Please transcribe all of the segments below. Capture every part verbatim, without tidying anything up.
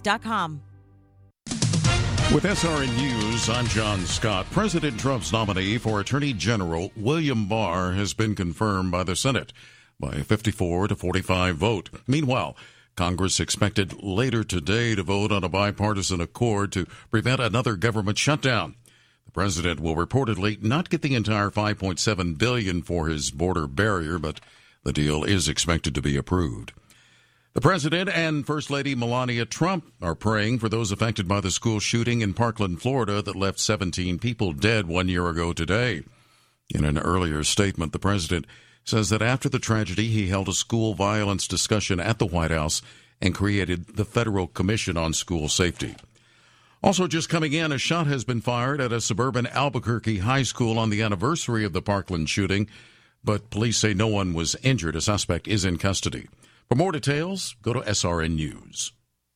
Ford dot com. With S R N News, I'm John Scott. President Trump's nominee for Attorney General William Barr has been confirmed by the Senate by a fifty-four to forty-five vote. Meanwhile, Congress expected later today to vote on a bipartisan accord to prevent another government shutdown. The president will reportedly not get the entire five point seven billion dollars for his border barrier, but the deal is expected to be approved. The president and First Lady Melania Trump are praying for those affected by the school shooting in Parkland, Florida that left seventeen people dead one year ago today. In an earlier statement, the president says that after the tragedy, he held a school violence discussion at the White House and created the Federal Commission on School Safety. Also just coming in, a shot has been fired at a suburban Albuquerque high school on the anniversary of the Parkland shooting, but police say no one was injured. A suspect is in custody. For more details, go to S R N News.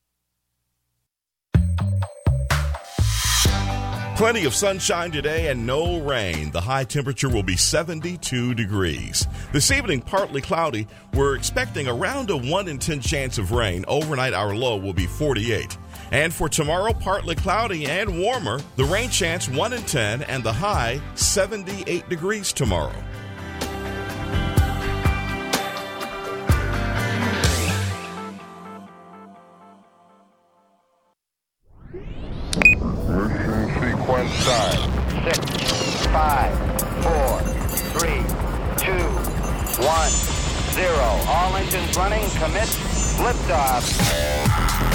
Plenty of sunshine today and no rain. The high temperature will be seventy-two degrees. This evening, partly cloudy. We're expecting around a one in ten chance of rain. Overnight, our low will be forty-eight. And for tomorrow, partly cloudy and warmer. The rain chance one in ten and the high seventy-eight degrees tomorrow. Sequence time. Six, five, four, three, two, one, zero. All engines running. Commit. Liftoff.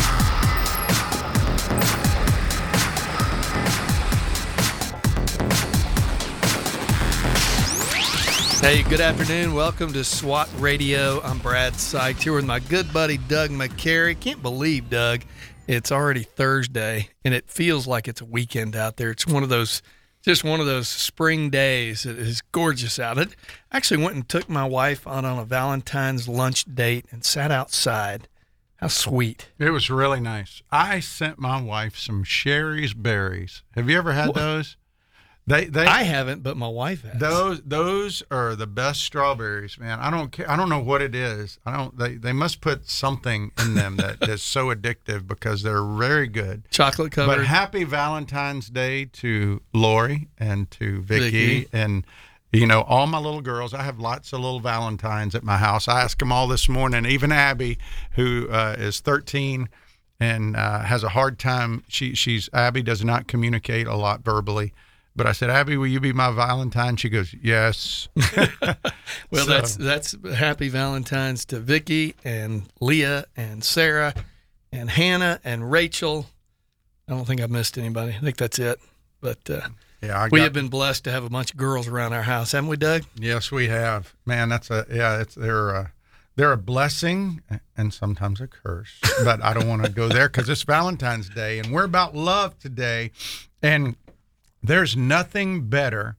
Hey, good afternoon. Welcome to SWAT Radio. I'm Brad Sykes here with my good buddy Doug McCary. Can't believe, Doug, it's already Thursday, and it feels like it's a weekend out there. It's one of those, just one of those spring days. It is gorgeous out. I actually went and took my wife out on a Valentine's lunch date and sat outside. How sweet. It was really nice. I sent my wife some Sherry's berries. Have you ever had what? those? They, they, I haven't, but my wife has. Those, those are the best strawberries, man. I don't care. I don't know what it is. I don't. They, they must put something in them that is so addictive because they're very good. Chocolate covered. But happy Valentine's Day to Lori and to Vicky, Vicky and you know all my little girls. I have lots of little Valentines at my house. I asked them all this morning. Even Abby, who uh, is thirteen and uh, has a hard time. She she's Abby does not communicate a lot verbally. But I said, Abby, will you be my Valentine? She goes, yes. Well, so. that's that's happy Valentine's to Vicky and Leah and Sarah and Hannah and Rachel. I don't think I've missed anybody. I think that's it. But uh, yeah, I got, we have been blessed to have a bunch of girls around our house, haven't we, Doug? Yes, we have. Man, that's a yeah. It's they're a, they're a blessing and sometimes a curse. But I don't want to go there because it's Valentine's Day and we're about love today, and there's nothing better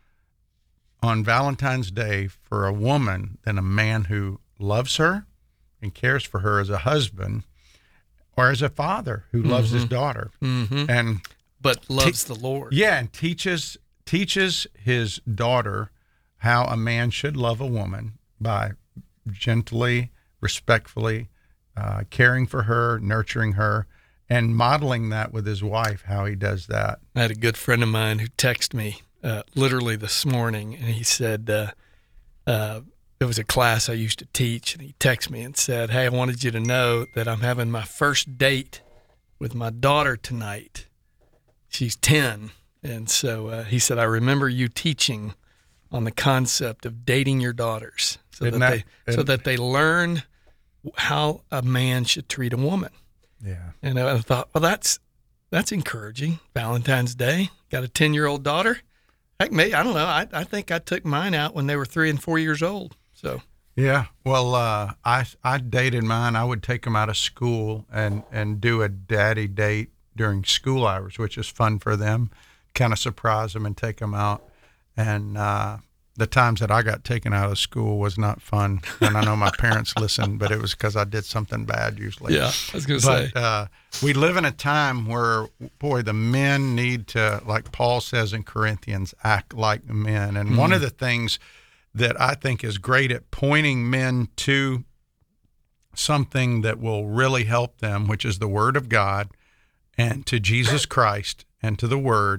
on Valentine's Day for a woman than a man who loves her and cares for her as a husband or as a father who mm-hmm. loves his daughter. Mm-hmm. and But loves te- the Lord. Yeah, and teaches teaches his daughter how a man should love a woman by gently, respectfully uh, caring for her, nurturing her, and modeling that with his wife, how he does that. I had a good friend of mine who texted me uh, literally this morning, and he said, uh, uh, it was a class I used to teach, and he texted me and said, hey, I wanted you to know that I'm having my first date with my daughter tonight. She's ten. And so uh, he said, I remember you teaching on the concept of dating your daughters so, that, that they, so that they learn how a man should treat a woman. Yeah. And I thought, well, that's that's encouraging. Valentine's Day. Got a ten-year-old daughter. Heck, maybe, I don't know. I, I think I took mine out when they were three and four years old. So. Yeah. Well, uh, I, I dated mine. I would take them out of school and, and do a daddy date during school hours, which is fun for them. Kind of surprise them and take them out. And uh, the times that I got taken out of school was not fun. And I know my parents listened, but it was because I did something bad usually. Yeah, I was going to say. But uh, we live in a time where, boy, the men need to, like Paul says in Corinthians, act like men. And mm-hmm. one of the things that I think is great at pointing men to something that will really help them, which is the Word of God and to Jesus Christ and to the Word,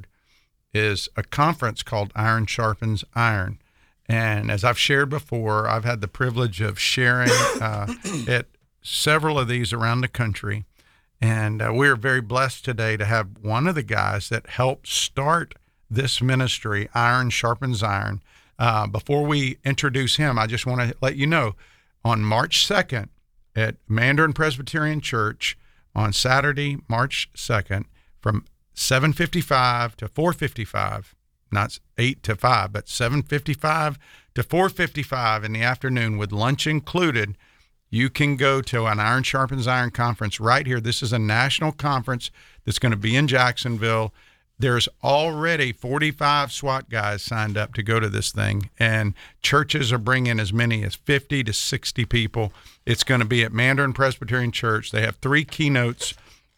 is a conference called Iron Sharpens Iron. And as I've shared before, I've had the privilege of sharing uh, at several of these around the country. And uh, we're very blessed today to have one of the guys that helped start this ministry, Iron Sharpens Iron. Uh, before we introduce him, I just want to let you know, on March second at Mandarin Presbyterian Church, on Saturday, March second, from seven fifty-five to four fifty-five, not eight to five, but seven fifty-five to four fifty-five in the afternoon with lunch included, you can go to an Iron Sharpens Iron conference right here. This is a national conference that's going to be in Jacksonville. There's already forty-five SWAT guys signed up to go to this thing, and churches are bringing as many as fifty to sixty people. It's going to be at Mandarin Presbyterian Church. They have three keynotes,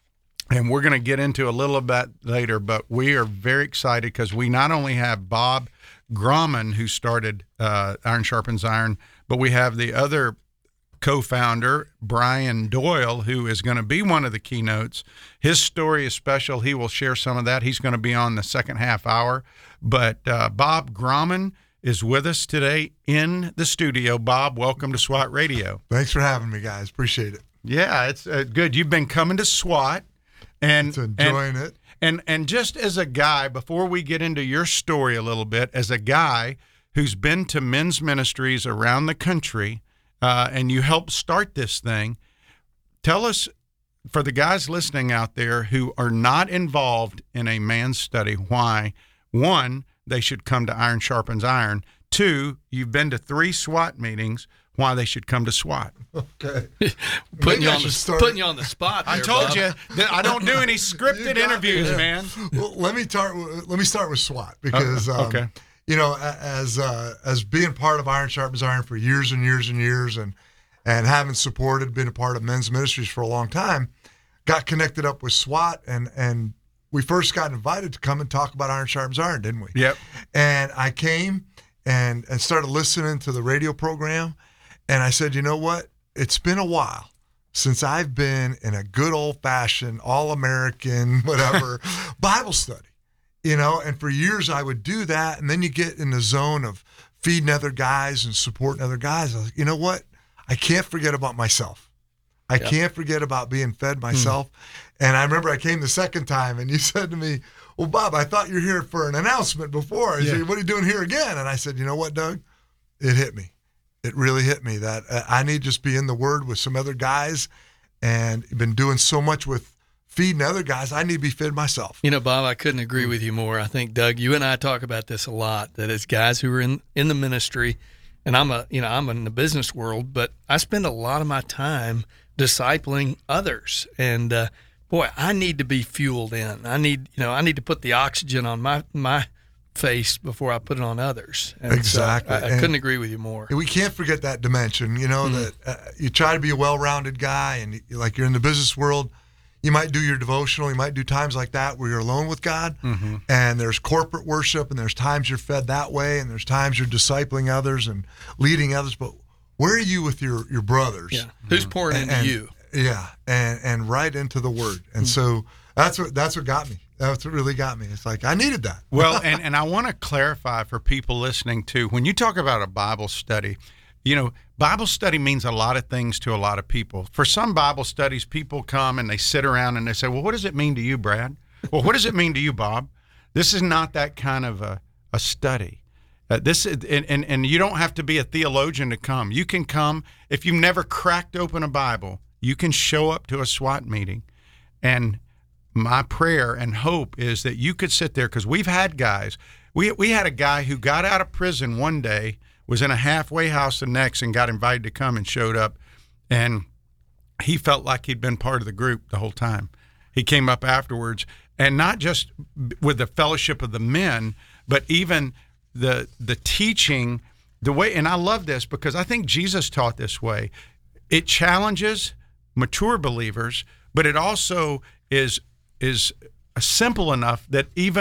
and we're going to get into a little bit later, but we are very excited because we not only have Bob Grauman, who started uh, Iron Sharpens Iron, but we have the other co-founder, Brian Doyle, who is going to be one of the keynotes. His story is special. He will share some of that. He's going to be on the second half hour. But uh, Bob Grauman is with us today in the studio. Bob, welcome to SWAT Radio. Thanks for having me, guys. Appreciate it. Yeah, it's uh, good. You've been coming to SWAT. And it's enjoying and, it. And, and just as a guy, before we get into your story a little bit, as a guy who's been to men's ministries around the country, Uh, and you helped start this thing. Tell us, for the guys listening out there who are not involved in a man's study, why, one, they should come to Iron Sharpens Iron. Two, you've been to three SWAT meetings, why they should come to SWAT. Okay. putting, you on the, putting you on the spot there, I told Bob. you that I don't do any scripted interviews, me, yeah. man. Well, let me start. Let me start with SWAT because uh, okay. um, you know, as uh, as being part of Iron Sharpens Iron for years and years and years, and and having supported, been a part of men's ministries for a long time, got connected up with SWAT, and and we first got invited to come and talk about Iron Sharpens Iron, didn't we? Yep. And I came and and started listening to the radio program, and I said, you know what? It's been a while since I've been in a good old-fashioned, all-American, whatever, Bible study. You know, and for years I would do that, and then you get in the zone of feeding other guys and supporting other guys. I was like, you know what? I can't forget about myself. I yep. can't forget about being fed myself. Mm. And I remember I came the second time, and you said to me, well, Bob, I thought you were here for an announcement before. I yeah. said, what are you doing here again? And I said, you know what, Doug? It hit me. It really hit me that uh, I need to just be in the Word with some other guys, and been doing so much with feeding other guys. I need to be fed myself. You know, Bob, I couldn't agree with you more. I think, Doug, you and I talk about this a lot, that as guys who are in, in the ministry, and I'm a, you know, I'm in the business world, but I spend a lot of my time discipling others. And uh, boy, I need to be fueled in. I need, you know, I need to put the oxygen on my, my face before I put it on others. And exactly. So I, I couldn't agree with you more. We can't forget that dimension, you know, mm. that uh, you try to be a well-rounded guy, and you, like you're in the business world, you might do your devotional. You might do times like that where you're alone with God, mm-hmm. and there's corporate worship, and there's times you're fed that way, and there's times you're discipling others and leading others. But where are you with your, your brothers? Yeah. Who's pouring and, into and, you? Yeah, and and right into the Word. And mm-hmm. so that's what that's what got me. That's what really got me. It's like I needed that. Well, and, and I want to clarify for people listening too, when you talk about a Bible study, you know, Bible study means a lot of things to a lot of people. For some Bible studies, people come and they sit around and they say, well, what does it mean to you, Brad? Well, what does it mean to you, Bob? This is not that kind of a, a study. Uh, this is, and, and, and you don't have to be a theologian to come. You can come, if you've never cracked open a Bible, you can show up to a SWAT meeting. And my prayer and hope is that you could sit there, because we've had guys. We, we had a guy who got out of prison one day, was in a halfway house the next, and got invited to come and showed up. And he felt like he'd been part of the group the whole time. He came up afterwards, and not just with the fellowship of the men, but even the the teaching, the way, and I love this because I think Jesus taught this way. It challenges mature believers, but it also is is simple enough that even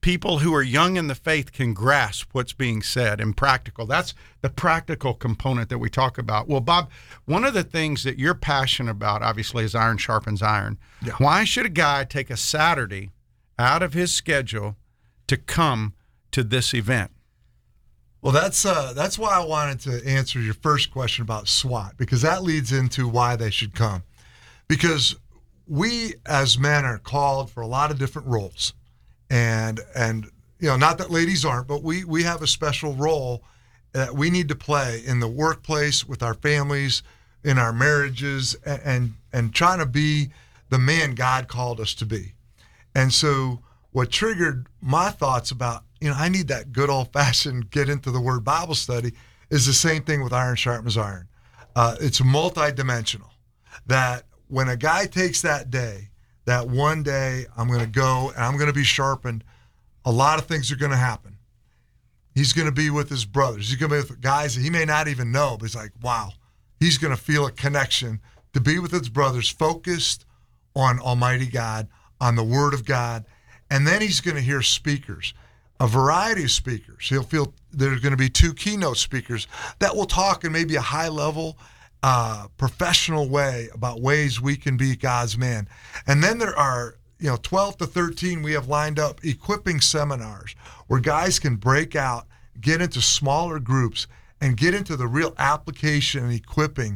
people who are young in the faith can grasp what's being said and practical. That's the practical component that we talk about. Well, Bob, one of the things that you're passionate about, obviously, is iron sharpens iron. Yeah. Why should a guy take a Saturday out of his schedule to come to this event? Well, that's uh, that's why I wanted to answer your first question about SWAT, because that leads into why they should come. Because we as men are called for a lot of different roles. And, and you know, not that ladies aren't, but we, we have a special role that we need to play in the workplace, with our families, in our marriages, and, and, and trying to be the man God called us to be. And so what triggered my thoughts about, you know, I need that good old-fashioned get into the Word Bible study is the same thing with Iron Sharpens Iron. Uh, it's multidimensional. That when a guy takes that day, that one day I'm going to go and I'm going to be sharpened, a lot of things are going to happen. He's going to be with his brothers. He's going to be with guys that he may not even know, but it's like, wow, he's going to feel a connection to be with his brothers, focused on Almighty God, on the Word of God. And then he's going to hear speakers, a variety of speakers. He'll feel there's going to be two keynote speakers that will talk in maybe a high level, uh, professional way about ways we can be God's man. And then there are, you know, twelve to thirteen we have lined up equipping seminars where guys can break out, get into smaller groups, and get into the real application and equipping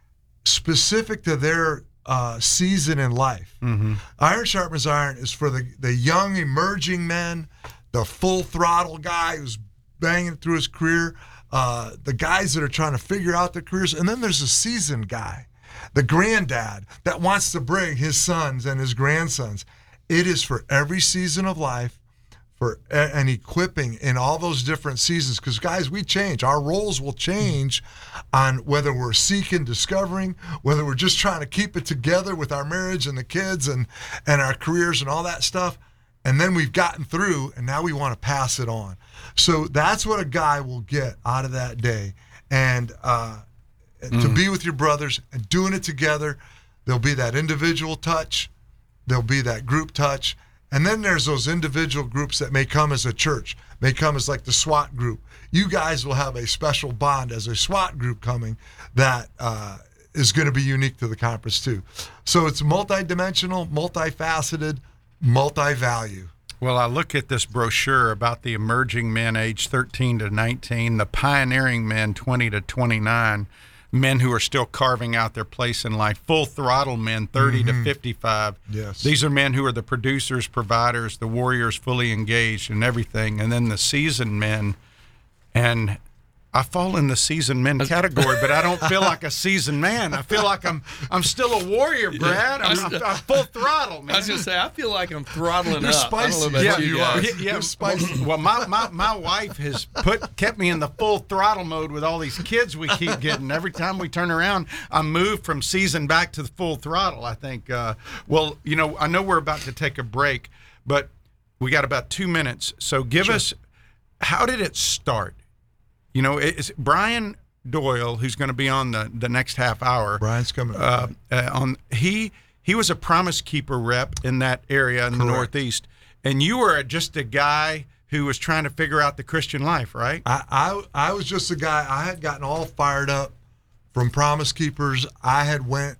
specific to their uh, season in life. Mm-hmm. Iron Sharpens Iron is for the, the young emerging men, the full throttle guy who's banging through his career, uh, the guys that are trying to figure out their careers, and then there's a seasoned guy, the granddad that wants to bring his sons and his grandsons. It is for every season of life, for and equipping in all those different seasons. Because guys, we change. Our roles will change on whether we're seeking, discovering, whether we're just trying to keep it together with our marriage and the kids and and our careers and all that stuff. And then we've gotten through, and now we want to pass it on. So that's what a guy will get out of that day. And uh, mm. to be with your brothers and doing it together, there'll be that individual touch, there'll be that group touch, and then there's those individual groups that may come as a church, may come as like the SWAT group. You guys will have a special bond as a SWAT group coming that uh, is going to be unique to the conference too. So it's multidimensional, multifaceted, multi-value. Well, I look at this brochure about the emerging men age thirteen to nineteen, the pioneering men twenty to twenty-nine, men who are still carving out their place in life, full throttle men thirty mm-hmm. to fifty-five. Yes. These are men who are the producers, providers, the warriors, fully engaged in everything. And then the seasoned men. And I fall in the seasoned men category, but I don't feel like a seasoned man. I feel like I'm I'm still a warrior, Brad. I'm, I'm, I'm full throttle, man. I was going to say, I feel like I'm throttling You're up. Spicy. I don't know about yeah, you you guys. are. Yeah, yeah. You're spicy. Well, my, my, my wife has put kept me in the full throttle mode with all these kids we keep getting. Every time we turn around, I move from season back to the full throttle, I think. Uh, well, you know, I know we're about to take a break, but we got about two minutes. So give sure. us, how did it start? You know, it's Brian Doyle, who's going to be on the, the next half hour. Brian's coming. Uh, uh, on he he was a Promise Keeper rep in that area in Correct. the Northeast, and you were just a guy who was trying to figure out the Christian life, right? I, I I was just a guy. I had gotten all fired up from Promise Keepers. I had went.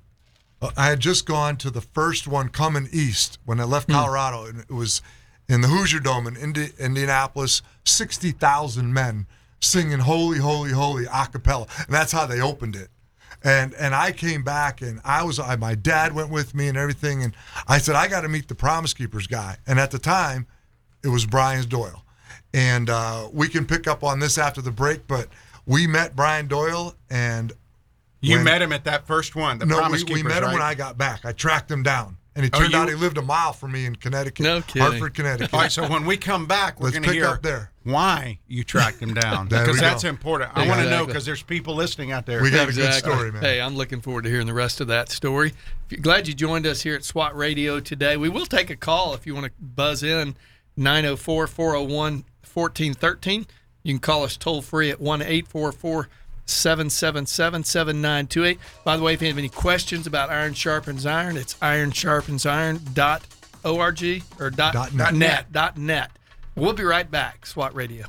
I had just gone to the first one coming east when I left Colorado, and it was in the Hoosier Dome in Indi- Indianapolis. Sixty thousand men singing "Holy, Holy, Holy" a cappella, and that's how they opened it. And and I came back, and I was I, my dad went with me and everything, and I said I got to meet the Promise Keepers guy. And at the time, it was Brian Doyle, and uh, we can pick up on this after the break. But we met Brian Doyle, and you when, met him at that first one. The no, Promise we, Keepers, we met him right? when I got back. I tracked him down. And it Oh, turned you- out he lived a mile from me in Connecticut, No kidding. Hartford, Connecticut. All right, so when we come back, we're Let's going to pick hear up there. why you tracked him down, There because we that's go. important. I want to know, Exactly. because there's people listening out there. We got a good Exactly. story, man. Hey, I'm looking forward to hearing the rest of that story. If you're glad you joined us here at SWAT Radio today. We will take a call if you want to buzz in, nine oh four, four oh one, one four one three. You can call us toll free at one eight four four, seven seven seven, seven nine two eight. By the way, if you have any questions about Iron Sharpens Iron, it's iron sharpens iron dot org or dot, Dot net. net. Dot net. We'll be right back. SWAT Radio.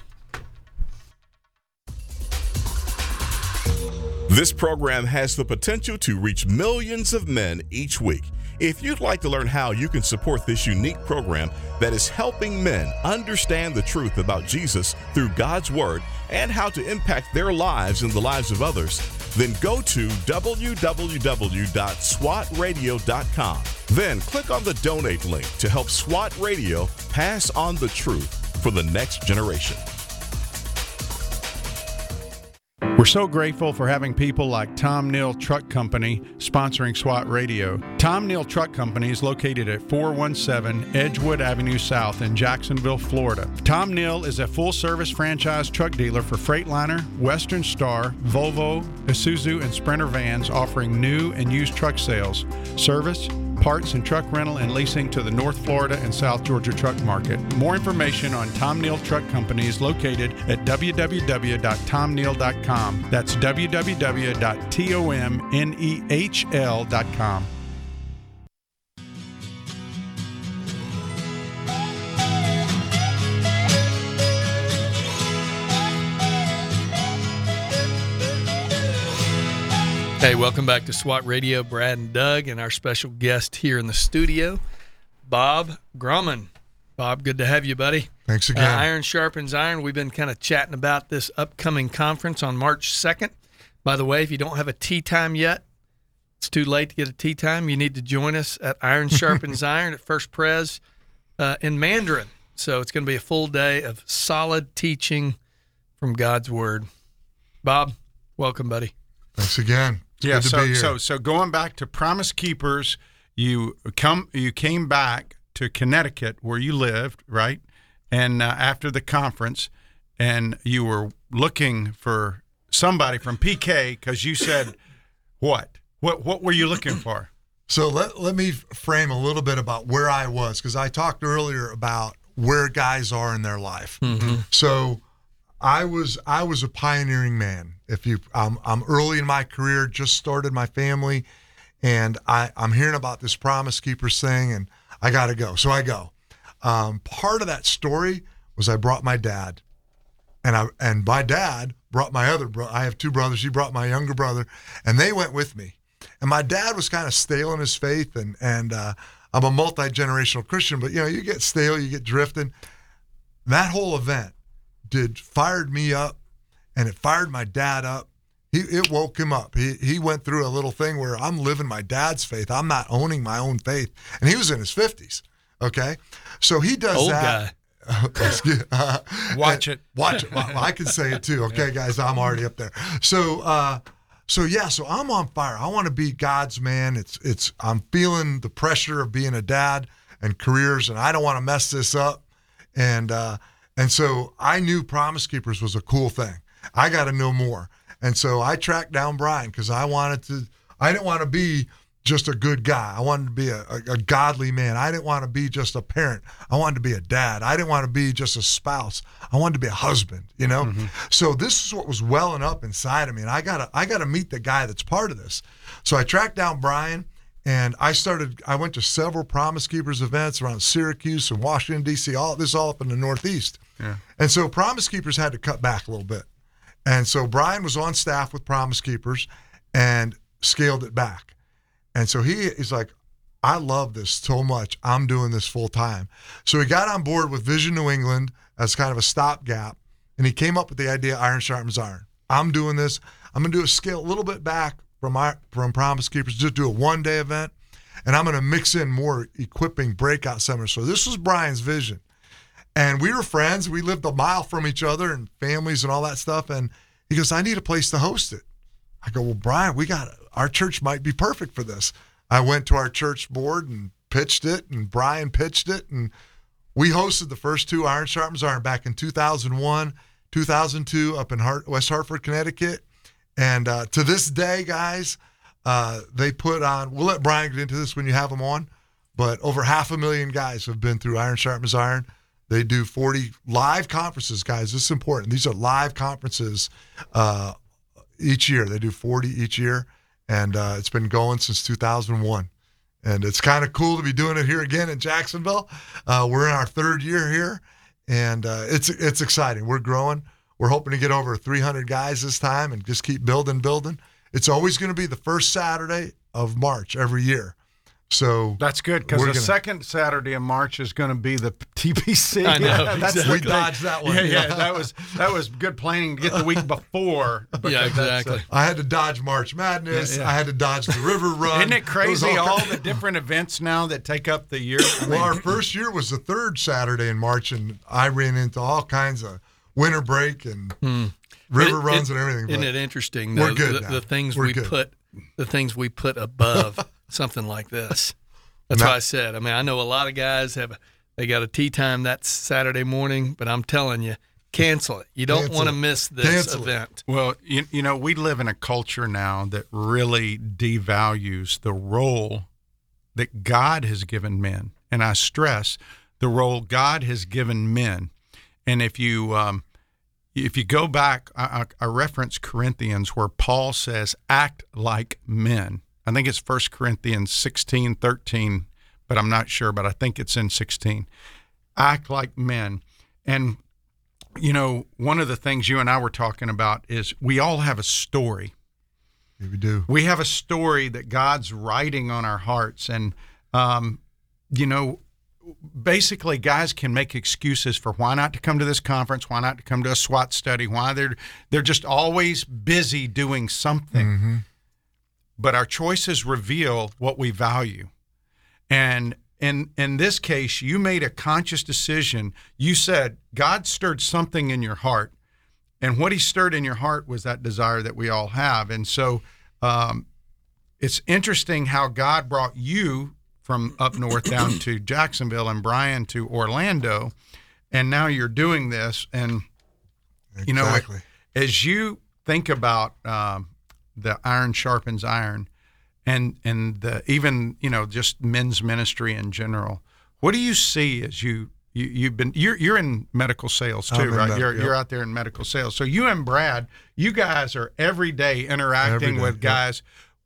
This program has the potential to reach millions of men each week. If you'd like to learn how you can support this unique program that is helping men understand the truth about Jesus through God's Word and how to impact their lives and the lives of others, then go to w w w dot swat radio dot com. Then click on the donate link to help SWAT Radio pass on the truth for the next generation. We're so grateful for having people like Tom Neal Truck Company sponsoring SWAT Radio. Tom Neal Truck Company is located at four one seven Edgewood Avenue South in Jacksonville, Florida. Tom Neal is a full-service franchise truck dealer for Freightliner, Western Star, Volvo, Isuzu, and Sprinter vans, offering new and used truck sales, service, parts and truck rental and leasing to the North Florida and South Georgia truck market. More information on Tom Neal Truck Company is located at w w w dot tom neal dot com. That's w w w dot tom nehl dot com. Hey, welcome back to SWAT Radio. Brad and Doug, and our special guest here in the studio, Bob Grumman. Bob, good to have you, buddy. Thanks again. Uh, Iron sharpens iron. We've been kind of chatting about this upcoming conference on March second. By the way, if you don't have a tea time yet, it's too late to get a tea time. You need to join us at Iron Sharpens Iron at First Pres uh, in Mandarin. So it's going to be a full day of solid teaching from God's Word. Bob, welcome, buddy. Thanks again. It's Yeah, good to so be here. so so going back to Promise Keepers, you come you came back to Connecticut where you lived, right? And uh, after the conference, and you were looking for somebody from P K because you said, what? What what were you looking for? So let, let me frame a little bit about where I was, because I talked earlier about where guys are in their life. Mm-hmm. So I was I was a pioneering man. If you, I'm, I'm early in my career, just started my family, and I, I'm hearing about this Promise Keepers thing, and I got to go. So I go. Um, part of that story was I brought my dad, and I and my dad brought my other brother. I have two brothers. He brought my younger brother, and they went with me. And my dad was kind of stale in his faith, and and uh, I'm a multi-generational Christian, but you know, you get stale, you get drifting. That whole event did fired me up, and it fired my dad up. He, it woke him up. He he went through a little thing where I'm living my dad's faith. I'm not owning my own faith. And he was in his fifties, okay? So he does Old that. Guy. uh, Watch it. Watch it. Well, I can say it too. Okay, guys, I'm already up there. So, uh, so yeah, so I'm on fire. I want to be God's man. It's it's. I'm feeling the pressure of being a dad and careers, and I don't want to mess this up. And uh, and so I knew Promise Keepers was a cool thing. I got to know more. And so I tracked down Brian because I wanted to, I didn't want to be just a good guy. I wanted to be a, a, a godly man. I didn't want to be just a parent. I wanted to be a dad. I didn't want to be just a spouse. I wanted to be a husband, you know? Mm-hmm. So this is what was welling up inside of me. And I gotta, I gotta meet the guy that's part of this. So I tracked down Brian, and I started, I went to several Promise Keepers events around Syracuse and Washington, D C, all this all up in the Northeast. Yeah. And so Promise Keepers had to cut back a little bit. And so Brian was on staff with Promise Keepers and scaled it back. And so he he's like, I love this so much. I'm doing this full time. So he got on board with Vision New England as kind of a stopgap, and he came up with the idea Iron Sharpens Iron. I'm doing this. I'm going to do a scale a little bit back from our, from Promise Keepers, just do a one-day event, and I'm going to mix in more equipping breakout seminars. So this was Brian's vision. And we were friends. We lived a mile from each other and families and all that stuff. And he goes, I need a place to host it. I go, well, Brian, we got our church might be perfect for this. I went to our church board and pitched it, and Brian pitched it. And we hosted the first two Iron Sharpens Iron back in two thousand one, two thousand two up in Hart, West Hartford, Connecticut. And uh, to this day, guys, uh, they put on, we'll let Brian get into this when you have him on, but over half a million guys have been through Iron Sharpens Iron. They do forty live conferences, guys. This is important. These are live conferences uh, each year. They do forty each year, and uh, it's been going since two thousand one. And it's kind of cool to be doing it here again in Jacksonville. Uh, we're in our third year here, and uh, it's it's exciting. We're growing. We're hoping to get over three hundred guys this time and just keep building, building. It's always going to be the first Saturday of March every year. So that's good, because the gonna, second Saturday of March is going to be the T P C. I know, yeah, that's exactly. We dodged that one. Yeah, yeah, that was that was good planning to get the week before. Yeah, exactly. Uh, I had to dodge March Madness. Yeah, yeah. I had to dodge the River Run. Isn't it crazy, It all, all the different events now that take up the year? I Well, our first year was the third Saturday in March, and I ran into all kinds of winter break and Hmm. river It- runs it- and everything. Isn't but it interesting? we're though, good the, now. the things We're we good. put, the things we put above something like this. That's Now- why I said. I mean, I know a lot of guys have they got a tea time that Saturday morning, but I'm telling you, cancel it. You don't Cancel want to it. miss this Cancel it. event. Well, you, you know, we live in a culture now that really devalues the role that God has given men. And I stress the role God has given men. And if you um, if you go back, I, I, I reference Corinthians where Paul says, act like men. I think it's First Corinthians sixteen, thirteen, but I'm not sure, but I think it's in sixteen. Act like men. And you know, one of the things you and I were talking about is we all have a story. Yeah, we do. We have a story that God's writing on our hearts. And, um, you know, basically guys can make excuses for why not to come to this conference, why not to come to a SWAT study, why they're they're just always busy doing something. Mm-hmm. But our choices reveal what we value. And in in this case, you made a conscious decision. You said God stirred something in your heart, and what he stirred in your heart was that desire that we all have. And so um, it's interesting how God brought you from up north down to Jacksonville and Brian to Orlando, and now you're doing this. And you know, Exactly. as you think about um, the iron sharpens iron, and and the, even you know just men's ministry in general, what do you see as you, you you've been you're you're in medical sales too, I'm in right? med- you're yep. you're out there in medical sales. So you and Brad, you guys are every day interacting Every day, with yep. guys.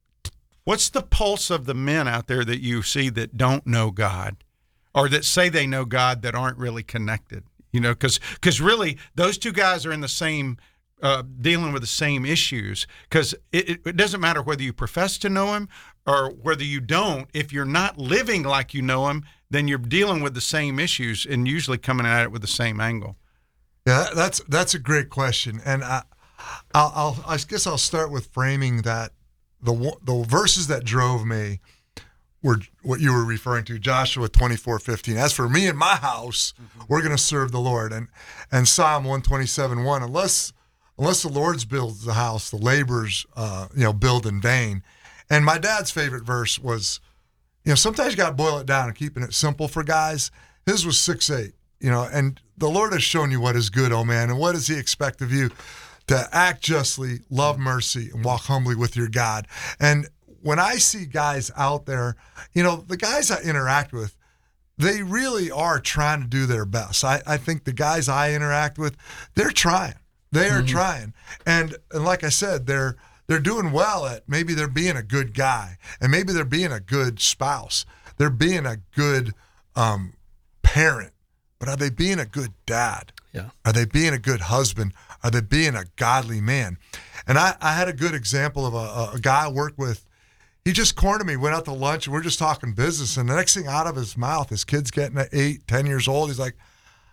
What's the pulse of the men out there that you see that don't know God, or that say they know God that aren't really connected? You know, because because really those two guys are in the same. Uh, dealing with the same issues, because it, it, it doesn't matter whether you profess to know him or whether you don't. If you're not living like you know him, then you're dealing with the same issues and usually coming at it with the same angle. Yeah, that's that's a great question, and I, I'll, I'll I guess I'll start with framing that the the verses that drove me were what you were referring to, Joshua twenty-four fifteen. As for me and my house, mm-hmm. we're going to serve the Lord, and and Psalm one twenty-seven one. Unless unless the Lord builds the house, the laborers uh, you know build in vain. And my dad's favorite verse was, you know, sometimes you got to boil it down and keeping it simple for guys. His was six eight. You know, and the Lord has shown you what is good, oh man, and what does he expect of you? To act justly, love mercy, and walk humbly with your God. And when I see guys out there, you know, the guys I interact with, they really are trying to do their best. I, I think the guys I interact with, they're trying. They are mm-hmm. trying. And and like I said, they're they're doing well at maybe they're being a good guy, and maybe they're being a good spouse. They're being a good um, parent. But are they being a good dad? Yeah. Are they being a good husband? Are they being a godly man? And I, I had a good example of a, a guy I worked with. He just cornered me, went out to lunch, and we're just talking business. And the next thing out of his mouth, his kid's getting at eight, ten years old. He's like,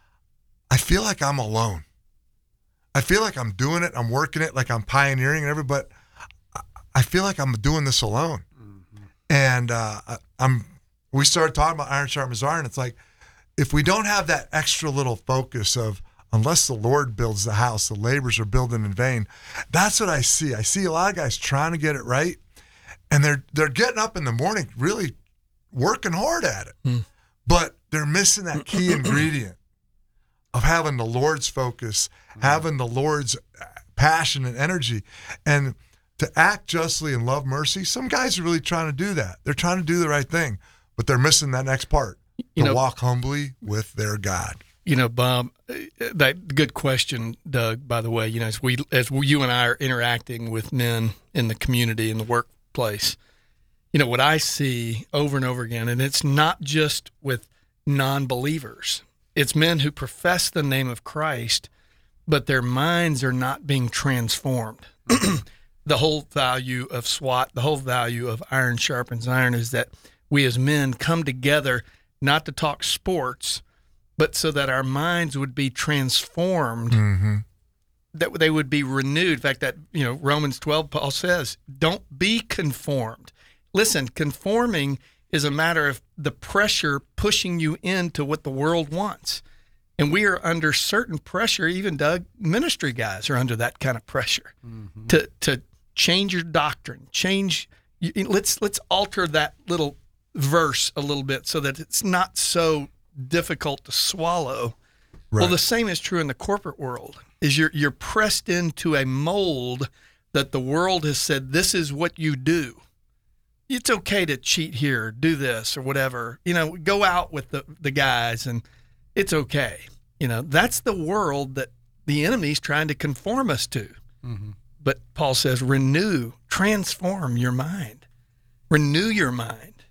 I feel like I'm alone. I feel like I'm doing it. I'm working it, like I'm pioneering and everything, but I feel like I'm doing this alone. Mm-hmm. And uh, I'm. we started talking about iron sharpens iron. It's like, if we don't have that extra little focus of, unless the Lord builds the house, the laborers are building in vain. That's what I see. I see a lot of guys trying to get it right, and they're they're getting up in the morning really working hard at it, mm. but they're missing that key ingredient of having the Lord's focus, mm. having the Lord's passion and energy, and to act justly and love mercy. Some guys are really trying to do that. They're trying to do the right thing, but they're missing that next part, you to know, walk humbly with their God. You know, Bob, that good question, Doug, by the way. You know, as we, as we, you and I are interacting with men in the community, in the workplace, you know, what I see over and over again, and it's not just with non-believers, it's men who profess the name of Christ, but their minds are not being transformed. The whole value of SWAT, the whole value of iron sharpens iron is that we as men come together not to talk sports, but so that our minds would be transformed, Mm-hmm. that they would be renewed. In fact, that, you know, Romans twelve, Paul says, don't be conformed. Listen, conforming is a matter of the pressure pushing you into what the world wants. And we are under certain pressure. Even Doug, ministry guys are under that kind of pressure mm-hmm. to to change your doctrine, change. Let's let's alter that little verse a little bit so that it's not so difficult to swallow. Right. Well, the same is true in the corporate world. Is you're you're pressed into a mold that the world has said this is what you do. It's okay to cheat here, do this or whatever. You know, go out with the the guys and it's okay. You know, that's the world that the enemy's trying to conform us to. Mm-hmm. But Paul says, renew, transform your mind, renew your mind.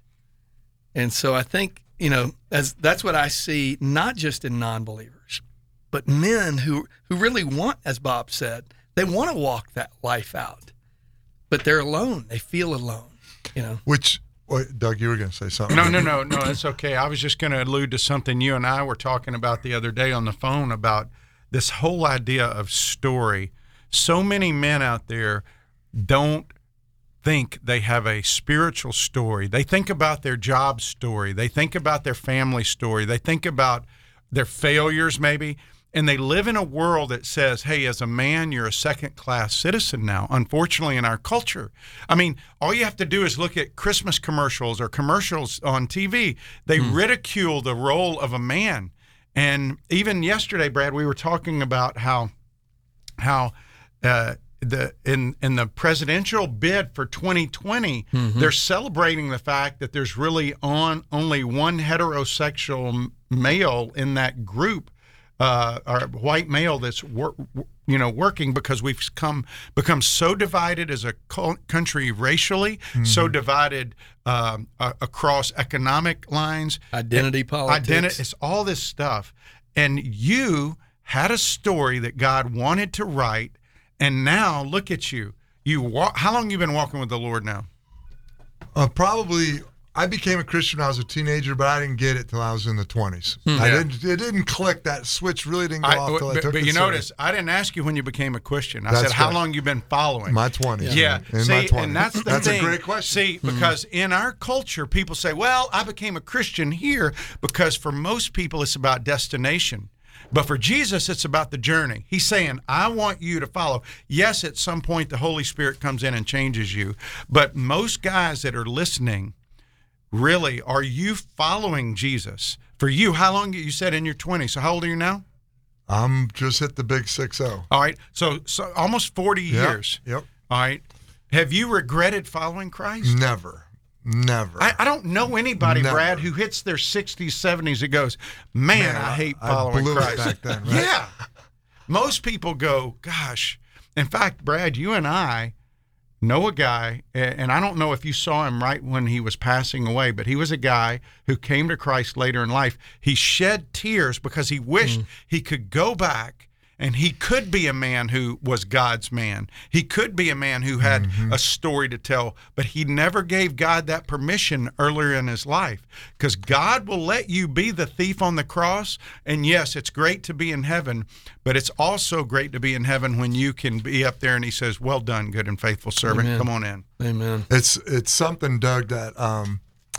And so I think, you know, as that's what I see, not just in non-believers, but men who, who really want, as Bob said, they want to walk that life out, but they're alone. They feel alone, you know. Which, wait, Doug, you were going to say something. No, no, no, no, that's okay. I was just going to allude to something you and I were talking about the other day on the phone about this whole idea of story. So many men out there don't think they have a spiritual story. They think about their job story. They think about their family story. They think about their failures maybe. And they live in a world that says, hey, as a man, you're a second-class citizen now, unfortunately, in our culture. I mean, all you have to do is look at Christmas commercials or commercials on T V. They mm. ridicule the role of a man. And even yesterday, Brad, we were talking about how how uh, the in, in the presidential bid for twenty twenty, mm-hmm. they're celebrating the fact that there's really on only one heterosexual male in that group. Uh, or white male that's wor- you know working because we've come become so divided as a co- country racially, mm-hmm. so divided um, uh, across economic lines, identity politics, identity, it's all this stuff. And you had a story that God wanted to write, and now look at you. You walk. How long have you been walking with the Lord now? Uh, probably. I became a Christian when I was a teenager, but I didn't get it till I was in the twenties. Hmm. I Yeah. didn't. It didn't click. That switch really didn't go I, off till I but, took but the you survey. notice, I didn't ask you when you became a Christian. I That's said, how right. long you been following? My twenties. Yeah. In See, my twenties. and that's the that's thing. a great question. See, because mm-hmm. in our culture, people say, well, I became a Christian here because for most people, it's about destination. But for Jesus, it's about the journey. He's saying, I want you to follow. Yes, at some point, the Holy Spirit comes in and changes you. But most guys that are listening, really, are you following Jesus? For you, how long, you said in your twenties, so how old are you now? I'm just hit the big six oh. All right, so so almost forty Yep, years. Yep. All right. Have you regretted following Christ? Never. Never. I, I don't know anybody, Never. Brad, who hits their sixties, seventies that goes, man, Man, I hate I following blew it Christ. back then, right? Yeah. Most people go, gosh. In fact, Brad, you and I know a guy, and I don't know if you saw him right when he was passing away, but he was a guy who came to Christ later in life. He shed tears because he wished mm. he could go back and he could be a man who was God's man. He could be a man who had mm-hmm. a story to tell, but he never gave God that permission earlier in his life, because God will let you be the thief on the cross. And yes, it's great to be in heaven, but it's also great to be in heaven when you can be up there and he says, well done, good and faithful servant. Amen. Come on in. Amen. It's it's something, Doug, that um,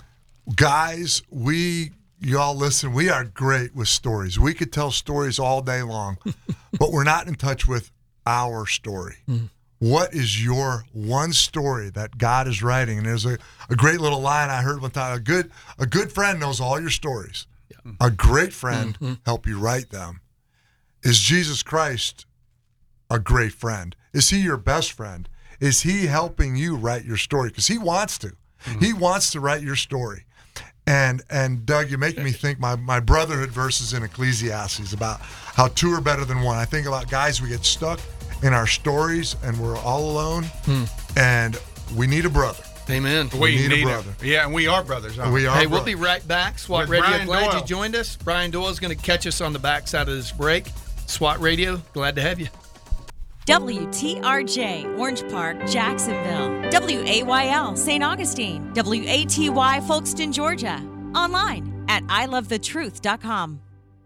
guys, we, y'all listen, we are great with stories. We could tell stories all day long, but we're not in touch with our story. Mm. What is your one story that God is writing? And there's a, a great little line I heard one time. A good a good friend knows all your stories. Yeah. A great friend mm-hmm. help you write them. Is Jesus Christ a great friend? Is he your best friend? Is he helping you write your story? Because he wants to. Mm-hmm. He wants to write your story. And and Doug, you make me think my, my brotherhood verses in Ecclesiastes about how two are better than one. I think about guys, we get stuck in our stories and we're all alone mm. and we need a brother. Amen. We We need a need brother. it. Yeah, and we are brothers. aren't We are. Hey, we'll bro- be right back. SWAT With Radio, Brian glad Doyle. you joined us. Brian Doyle is going to catch us on the backside of this break. SWAT Radio, glad to have you. W T R J, Orange Park, Jacksonville. W A Y L, Saint Augustine. W A T Y, Folkston, Georgia. Online at I love the truth dot com.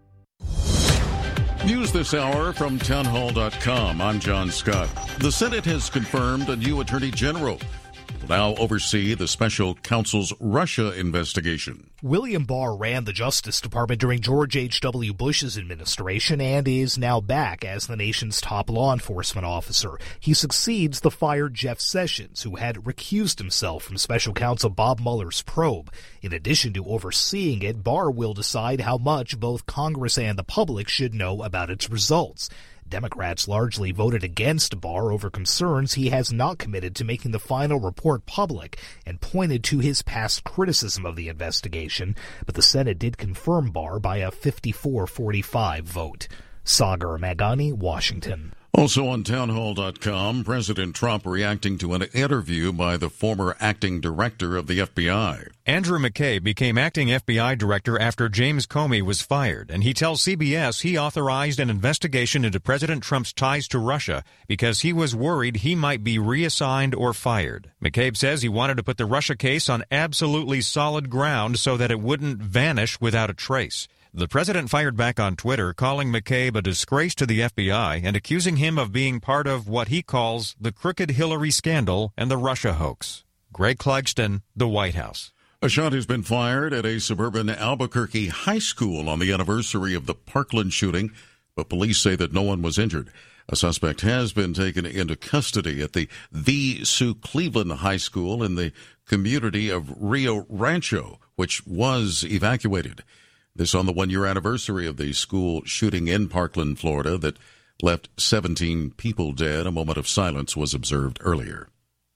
News this hour from townhall dot com. I'm John Scott. The Senate has confirmed a new Attorney General will now oversee the special counsel's Russia investigation. William Barr ran the Justice Department during George H W. Bush's administration and is now back as the nation's top law enforcement officer. He succeeds the fired Jeff Sessions, who had recused himself from special counsel Bob Mueller's probe. In addition to overseeing it, Barr will decide how much both Congress and the public should know about its results. Democrats largely voted against Barr over concerns he has not committed to making the final report public and pointed to his past criticism of the investigation, but the Senate did confirm Barr by a fifty-four forty-five vote. Sagar Magani, Washington. Also on townhall dot com, President Trump reacting to an interview by the former acting director of the F B I. Andrew McCabe became acting F B I director after James Comey was fired, and he tells C B S he authorized an investigation into President Trump's ties to Russia because he was worried he might be reassigned or fired. McCabe says he wanted to put the Russia case on absolutely solid ground so that it wouldn't vanish without a trace. The president fired back on Twitter, calling McCabe a disgrace to the F B I and accusing him of being part of what he calls the crooked Hillary scandal and the Russia hoax. Greg Clugston, the White House. A shot has been fired at a suburban Albuquerque high school on the anniversary of the Parkland shooting, but police say that no one was injured. A suspect has been taken into custody at the The Sue Cleveland High School in the community of Rio Rancho, which was evacuated. This on the one-year anniversary of the school shooting in Parkland, Florida, that left seventeen people dead. A moment of silence was observed earlier.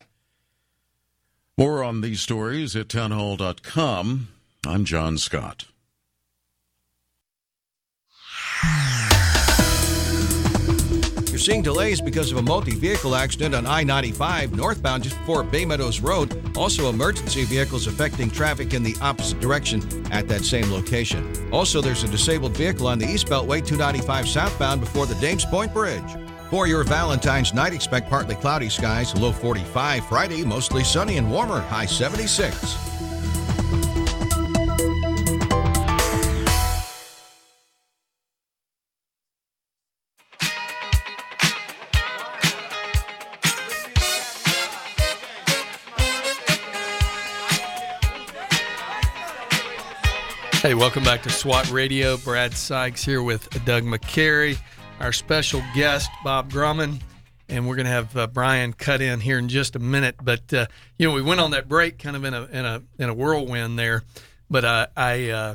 More on these stories at townhall dot com. I'm John Scott. You're seeing delays because of a multi-vehicle accident on I ninety-five northbound just before Bay Meadows Road. Also, emergency vehicles affecting traffic in the opposite direction at that same location. Also, there's a disabled vehicle on the East Beltway two ninety-five southbound before the Dames Point Bridge. For your Valentine's night, expect partly cloudy skies, low forty-five. Friday, mostly sunny and warmer, high seventy-six. Hey, welcome back to SWAT Radio. Brad Sykes here with Doug McCary, our special guest, Bob Grumman, and we're going to have uh, Brian cut in here in just a minute. But, uh, you know, we went on that break kind of in a in a, in a whirlwind there. But uh, I, uh,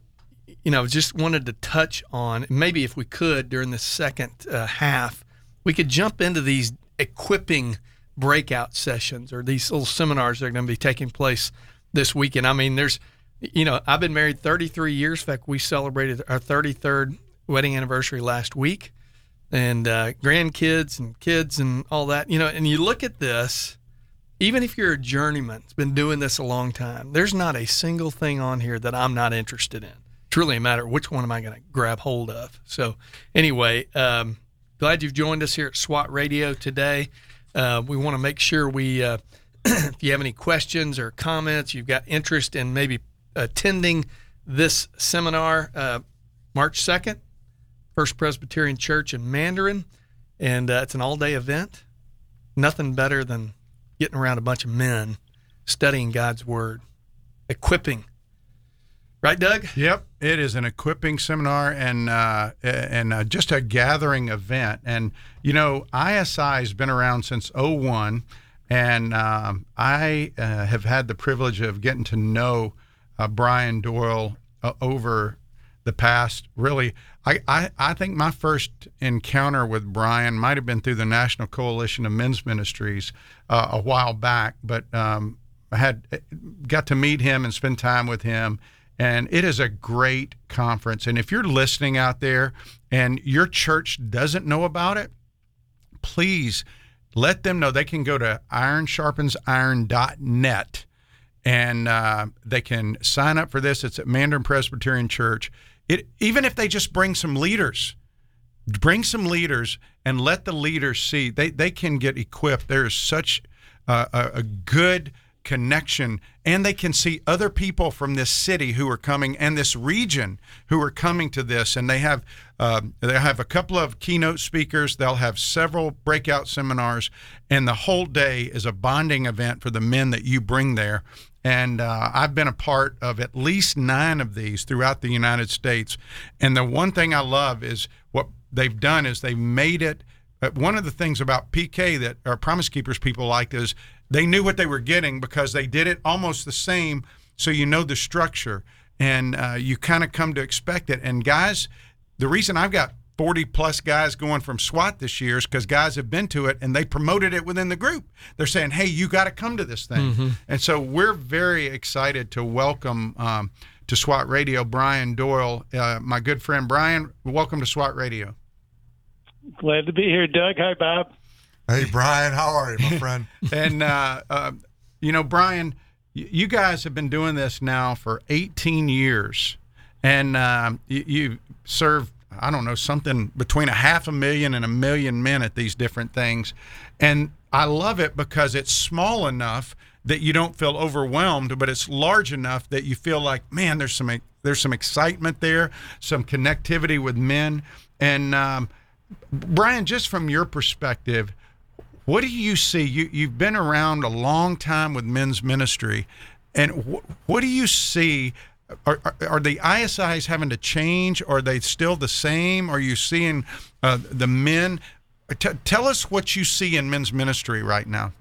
you know, just wanted to touch on, maybe if we could, during the second uh, half, we could jump into these equipping breakout sessions or these little seminars that are going to be taking place this weekend. I mean, there's... You know, I've been married thirty-three years. In fact, we celebrated our thirty-third wedding anniversary last week, and uh, grandkids and kids and all that. You know, and you look at this, even if you're a journeyman, it's been doing this a long time, there's not a single thing on here that I'm not interested in. It's really a matter of which one am I going to grab hold of. So anyway, um, glad you've joined us here at SWAT Radio today. Uh, we want to make sure we, uh, if you have any questions or comments, you've got interest in maybe attending this seminar, uh, March second, First Presbyterian Church in Mandarin, and uh, it's an all-day event. Nothing better than getting around a bunch of men studying God's Word, equipping. Right, Doug? Yep, it is an equipping seminar and uh, and uh, just a gathering event. And, you know, I S I has been around since oh one, and um, I uh, have had the privilege of getting to know Uh, Brian Doyle uh, over the past, really, I, I, I think my first encounter with Brian might have been through the National Coalition of Men's Ministries uh, a while back, but um, I had got to meet him and spend time with him, and it is a great conference. And if you're listening out there and your church doesn't know about it, please let them know they can go to iron sharpens iron dot net and uh, they can sign up for this. It's at Mandarin Presbyterian Church. It, even if they just bring some leaders, bring some leaders and let the leaders see, they, they can get equipped. There is such uh, a, a good connection, and they can see other people from this city who are coming and this region who are coming to this. And they have um, they have a couple of keynote speakers. They'll have several breakout seminars, and the whole day is a bonding event for the men that you bring there. And uh, I've been a part of at least nine of these throughout the United States. And the one thing I love is what they've done is they've made it. Uh, one of the things about P K that our Promise Keepers people liked is they knew what they were getting because they did it almost the same, so you know the structure, and uh, you kind of come to expect it. And guys, the reason I've got forty plus guys going from SWAT this year is because guys have been to it and they promoted it within the group. They're saying, hey, you got to come to this thing. Mm-hmm. And so we're very excited to welcome um, to SWAT Radio Brian Doyle, uh, my good friend. Brian, welcome to SWAT Radio. Glad to be here, Doug. Hi, Bob. Hey, Brian, how are you, my friend? and, uh, uh, you know, Brian, you guys have been doing this now for eighteen years, and uh, you, you serve, I don't know, something between a half a million and a million men at these different things. And I love it because it's small enough that you don't feel overwhelmed, but it's large enough that you feel like, man, there's some there's some excitement there, some connectivity with men. And, um, Brian, just from your perspective, what do you see? You, you've been around a long time with men's ministry, and wh- what do you see? Are, are, are the I S Is having to change? Or are they still the same? Are you seeing uh, the men? T- tell us what you see in men's ministry right now.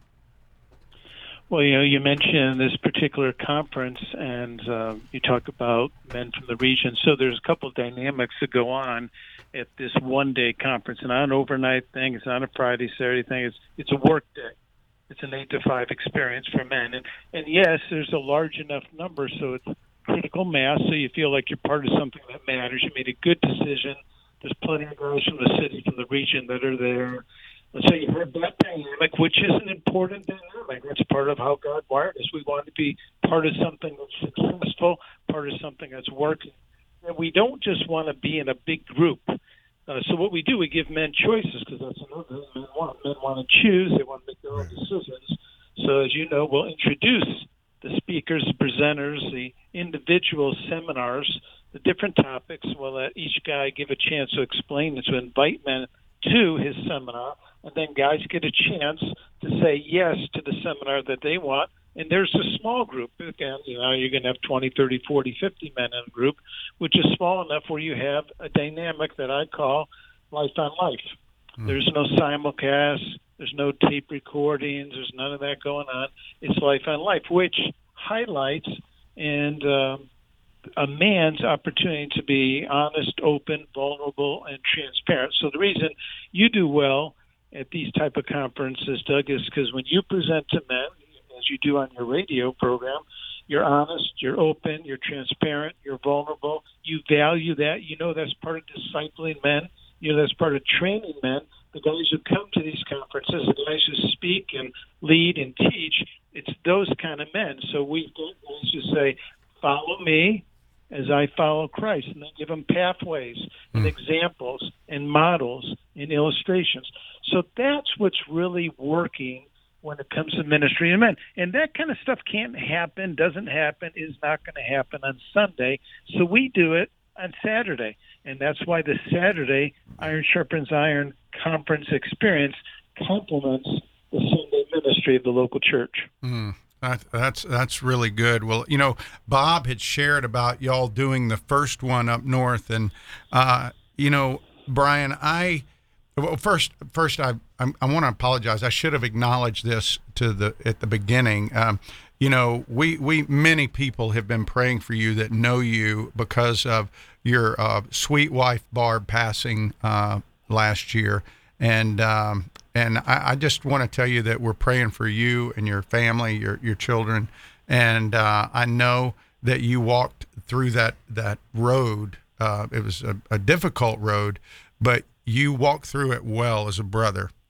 Well, you know, you mentioned this particular conference, and uh, you talk about men from the region. So there's a couple of dynamics that go on at this one-day conference. It's not an overnight thing. It's not a Friday, Saturday thing. It's it's a work day. It's an eight to five experience for men. And and yes, there's a large enough number, so it's critical mass. So you feel like you're part of something that matters. You made a good decision. There's plenty of guys from the city, from the region that are there. And so you heard that dynamic, which is an important dynamic. That's part of how God wired us. We want to be part of something that's successful, part of something that's working. And we don't just want to be in a big group. Uh, so what we do, we give men choices, because that's another thing men want. Men want to choose. They want to make their own decisions. So as you know, we'll introduce the speakers, the presenters, the individual seminars, the different topics. We'll let each guy give a chance to explain and to invite men to his seminar. And then guys get a chance to say yes to the seminar that they want. And there's a small group. Again, you know, you're going to have twenty, thirty, forty, fifty men in a group, which is small enough where you have a dynamic that I call life on life. Mm. There's no simulcast. There's no tape recordings. There's none of that going on. It's life on life, which highlights and um, a man's opportunity to be honest, open, vulnerable, and transparent. So the reason you do well at these type of conferences, Doug, is because when you present to men, as you do on your radio program, you're honest, you're open, you're transparent, you're vulnerable. You value that. You know that's part of discipling men. You know that's part of training men. The guys who come to these conferences, the guys who speak and lead and teach, it's those kind of men. So we get guys who say, follow me as I follow Christ, and then give them pathways and mm. examples and models and illustrations. So that's what's really working when it comes to ministry and men. And that kind of stuff can't happen, doesn't happen, is not going to happen on Sunday. So we do it on Saturday. And that's why the Saturday Iron Sharpens Iron conference experience complements the Sunday ministry of the local church. Mm. That, that's that's really good. Well, you know, Bob had shared about y'all doing the first one up north, and uh, you know, Brian, I well first first I I, I want to apologize. I should have acknowledged this to the at the beginning. Um, you know, we we many people have been praying for you that know you because of your uh, sweet wife Barb passing uh, last year, and. Um, And I, I just want to tell you that we're praying for you and your family, your your children, and uh, I know that you walked through that that road. Uh, it was a, a difficult road, but you walked through it well as a brother.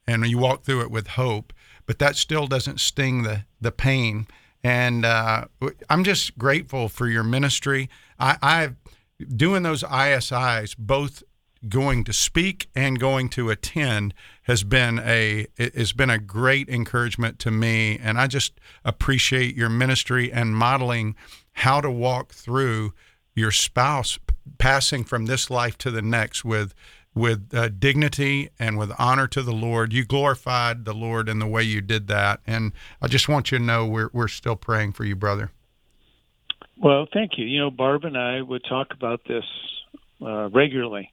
and you walk through it with hope, but that still doesn't sting the, the pain. And uh, I'm just grateful for your ministry. I, I've doing those I S Is, both going to speak and going to attend, has been a it has been a great encouragement to me. And I just appreciate your ministry and modeling how to walk through your spouse passing from this life to the next with with uh, dignity and with honor to the Lord. You glorified the Lord in the way you did that. And I just want you to know we're we're still praying for you, brother. Well, thank you. You know, Barb and I would talk about this uh, regularly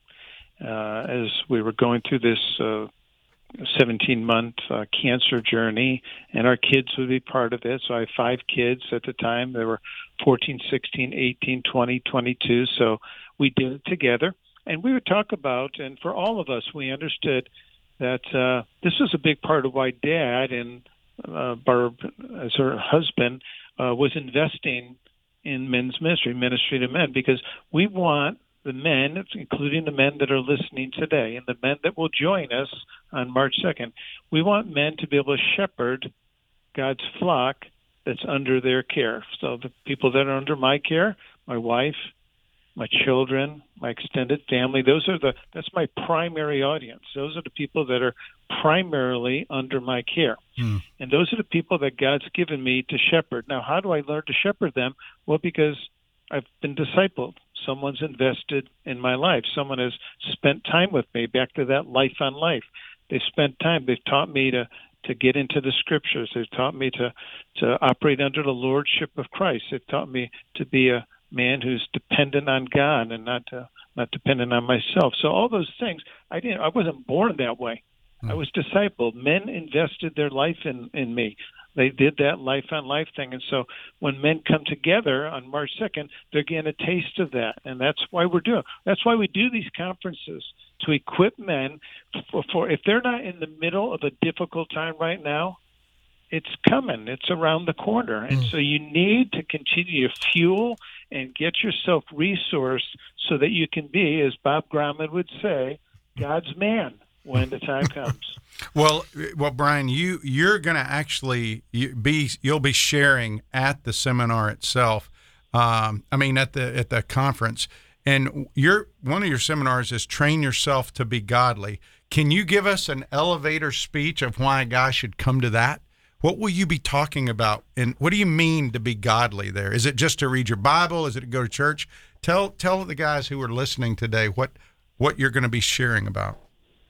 uh, as we were going through this uh, seventeen-month uh, cancer journey, and our kids would be part of it. So I have five kids at the time. They were fourteen, sixteen, eighteen, twenty, twenty-two. So we did it together. And we would talk about, and for all of us, we understood that uh, this was a big part of why Dad and uh, Barb, as her husband, uh, was investing in men's ministry, ministry to men, because we want the men, including the men that are listening today and the men that will join us on March second, we want men to be able to shepherd God's flock that's under their care. So the people that are under my care, my wife, my children, my extended family, those are the, that's my primary audience. Those are the people that are primarily under my care. Mm. And those are the people that God's given me to shepherd. Now, how do I learn to shepherd them? Well, because I've been discipled. Someone's invested in my life. Someone has spent time with me, back to that life on life. They've spent time. They've taught me to, to get into the scriptures. They've taught me to, to operate under the lordship of Christ. They've taught me to be a man who's dependent on God and not uh, not dependent on myself. So all those things, I didn't. I wasn't born that way. Mm. I was discipled. Men invested their life in, in me. They did that life on life thing. And so when men come together on March second, they're getting a taste of that. And that's why we're doing. That's why we do these conferences, to equip men for, for if they're not in the middle of a difficult time right now, it's coming. It's around the corner. And mm. so you need to continue to fuel and get yourself resourced so that you can be, as Bob Grauman would say, God's man when the time comes. Well, well, Brian, you you're going to actually be you'll be sharing at the seminar itself. Um, I mean, at the at the conference, and your one of your seminars is train yourself to be godly. Can you give us an elevator speech of why a guy should come to that? What will you be talking about, and what do you mean to be godly there? Is it just to read your Bible? Is it to go to church? Tell tell the guys who are listening today what what you're going to be sharing about.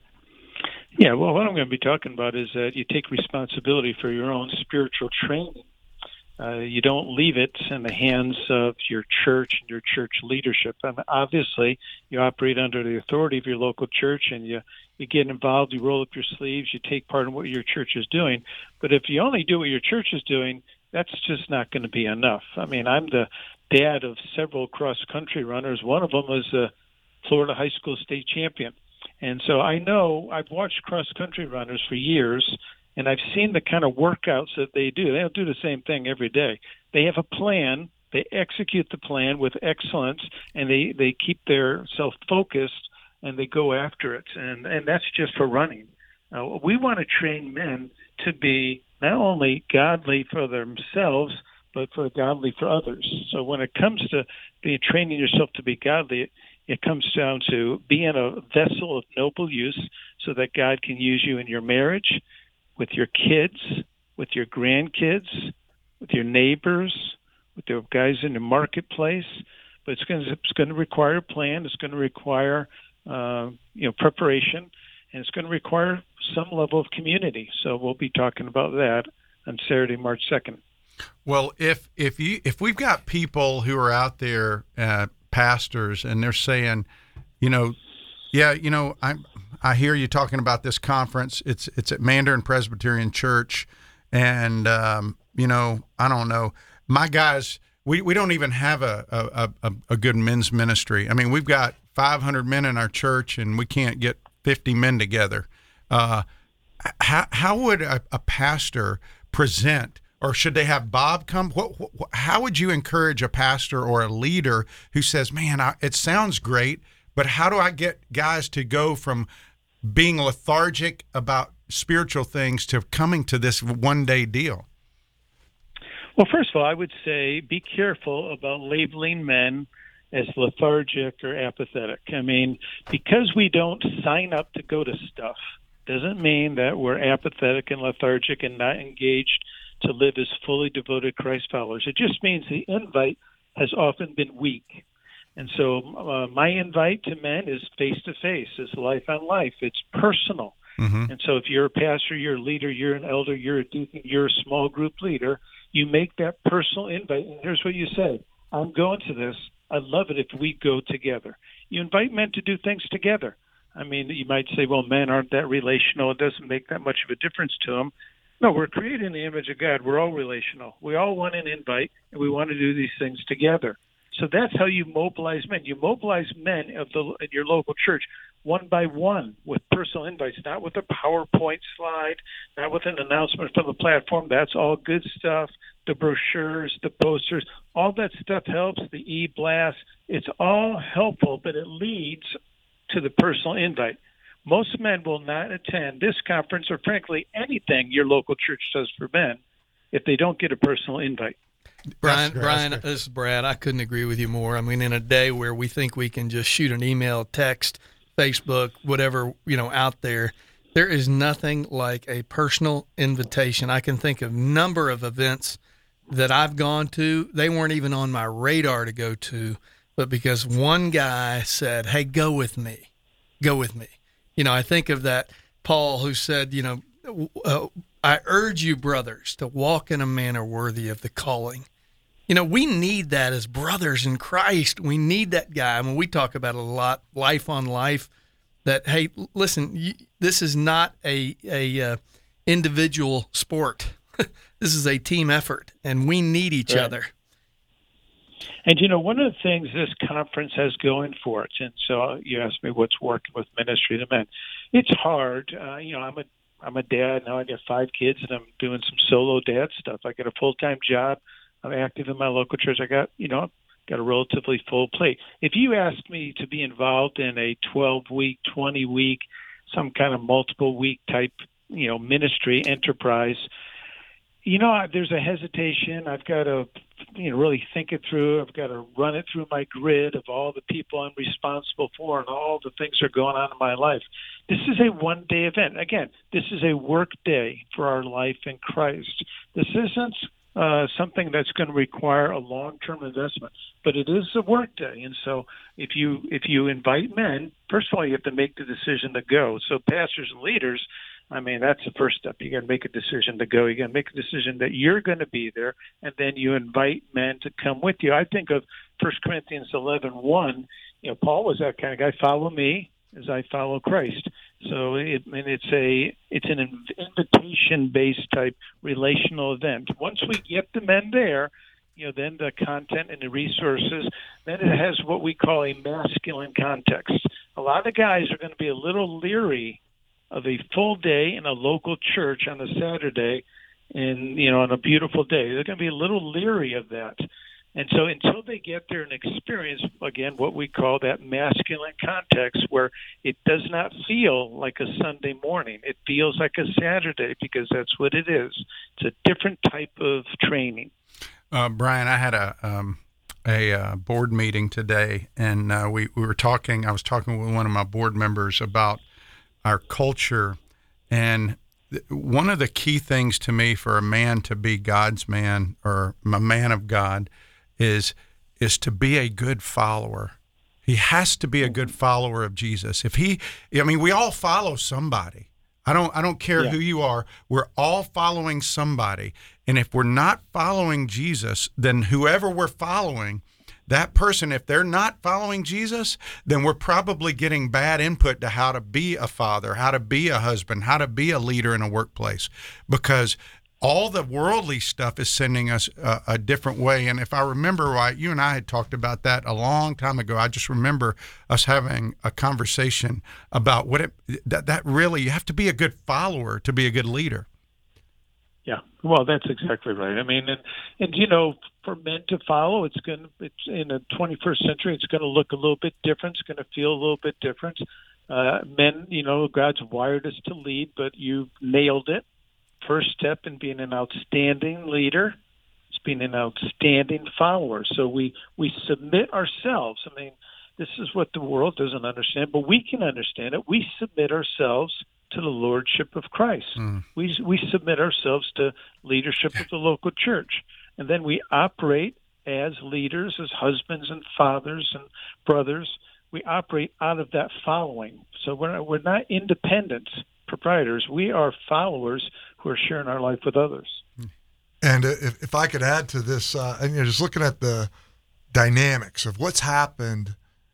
Yeah, well, what I'm going to be talking about is that you take responsibility for your own spiritual training. Uh, you don't leave it in the hands of your church and your church leadership. I mean, obviously, you operate under the authority of your local church, and you, you get involved, you roll up your sleeves, you take part in what your church is doing. But if you only do what your church is doing, that's just not going to be enough. I mean, I'm the dad of several cross-country runners. One of them was a Florida high school state champion. And so I know, I've watched cross-country runners for years, and I've seen the kind of workouts that they do. They don't do the same thing every day. They have a plan. They execute the plan with excellence, and they, they keep their self-focused, and they go after it. And, and that's just for running. Uh, we want to train men to be not only godly for themselves, but for godly for others. So when it comes to being training yourself to be godly, it, it comes down to being a vessel of noble use so that God can use you in your marriage, with your kids, with your grandkids, with your neighbors, with the guys in the marketplace. But it's going to, it's going to require a plan. It's going to require uh, you know preparation, and it's going to require some level of community. So we'll be talking about that on Saturday, March second. Well, if if you if we've got people who are out there, uh, pastors, and they're saying, you know, yeah, you know, I'm. I hear you talking about this conference. It's it's at Mandarin Presbyterian Church, and um, you know, I don't know. My guys, we, we don't even have a, a, a, a good men's ministry. I mean, we've got five hundred men in our church, and we can't get fifty men together. Uh, how how would a, a pastor present, or should they have Bob come? What, what, how would you encourage a pastor or a leader who says, "Man, I, it sounds great, but how do I get guys to go from being lethargic about spiritual things to coming to this one-day deal? Well, first of all, I would say be careful about labeling men as lethargic or apathetic. I mean, because we don't sign up to go to stuff doesn't mean that we're apathetic and lethargic and not engaged to live as fully devoted Christ followers. It just means the invite has often been weak. And so uh, my invite to men is face-to-face, it's life on life, it's personal. Mm-hmm. And so if you're a pastor, you're a leader, you're an elder, you're a deacon, you're a small group leader, you make that personal invite. And here's what you say: I'm going to this. I'd love it if we go together. You invite men to do things together. I mean, you might say, well, men aren't that relational. It doesn't make that much of a difference to them. No, we're created in the image of God. We're all relational. We all want an invite, and we want to do these things together. So that's how you mobilize men. You mobilize men of the in your local church one by one with personal invites, not with a PowerPoint slide, not with an announcement from the platform. That's all good stuff. The brochures, the posters, all that stuff helps. The e-blast, it's all helpful, but it leads to the personal invite. Most men will not attend this conference or, frankly, anything your local church does for men if they don't get a personal invite. Brian, Brian, this is Brad. I couldn't agree with you more. I mean, in a day where we think we can just shoot an email, text, Facebook, whatever, you know, out there, there is nothing like a personal invitation. I can think of a number of events that I've gone to. They weren't even on my radar to go to, but because one guy said, hey, go with me, go with me. You know, I think of that Paul who said, you know, uh, I urge you, brothers, to walk in a manner worthy of the calling. You know, we need that as brothers in Christ. We need that guy. I mean, we talk about it a lot, life on life, that, hey, listen, you, this is not a, a uh, individual sport. This is a team effort, and we need each right. other. And, you know, one of the things this conference has going for it, and so you asked me what's working with ministry to men. It's hard. Uh, you know, I'm a I'm a dad. Now I got five kids, and I'm doing some solo dad stuff. I got a full-time job. I'm active in my local church. I got, you know, got a relatively full plate. If you asked me to be involved in a twelve-week, twenty-week, some kind of multiple-week type, you know, ministry enterprise, you know, there's a hesitation. I've got to, you know, really think it through. I've got to run it through my grid of all the people I'm responsible for and all the things that are going on in my life. This is a one-day event. Again, this is a work day for our life in Christ. This isn't uh, something that's going to require a long-term investment, but it is a work day. And so if you if you invite men, first of all, you have to make the decision to go. So pastors and leaders, I mean, that's the first step. You got to make a decision to go. You got to make a decision that you're going to be there, and then you invite men to come with you. I think of First Corinthians eleven one. You know, Paul was that kind of guy. Follow me as I follow Christ. So, it, and it's a it's an invitation-based type relational event. Once we get the men there, you know, then the content and the resources, then it has what we call a masculine context. A lot of guys are going to be a little leery of a full day in a local church on a Saturday and, you know, on a beautiful day. They're going to be a little leery of that. And so until they get there and experience, again, what we call that masculine context where it does not feel like a Sunday morning. It feels like a Saturday because that's what it is. It's a different type of training. Uh, Brian, I had a um, a uh, board meeting today, and uh, we, we were talking, I was talking with one of my board members about our culture, and th- one of the key things to me for a man to be God's man or a man of God is is to be a good follower. He has to be a good follower of Jesus. If he, I mean, we all follow somebody. I don't I don't care yeah. who you are. We're all following somebody, and if we're not following Jesus, then whoever we're following, that person, if they're not following Jesus, then we're probably getting bad input to how to be a father, how to be a husband, how to be a leader in a workplace, because all the worldly stuff is sending us a, a different way. And if I remember right, you and I had talked about that a long time ago. I just remember us having a conversation about what it, that, that really, you have to be a good follower to be a good leader. Yeah, well, that's exactly right. I mean, and, and you know, for men to follow, it's going to, it's in the twenty-first century, it's going to look a little bit different. It's going to feel a little bit different. Uh, men, you know, God's wired us to lead, but you nailed it. First step in being an outstanding leader is being an outstanding follower. So we, we submit ourselves. I mean, this is what the world doesn't understand, but we can understand it. We submit ourselves to the lordship of Christ. Mm. We we submit ourselves to leadership of the local church. And then we operate as leaders, as husbands and fathers and brothers. We operate out of that following. So we're not, we're not independent proprietors. We are followers who are sharing our life with others. And if, if I could add to this, uh, and you're just looking at the dynamics of what's happened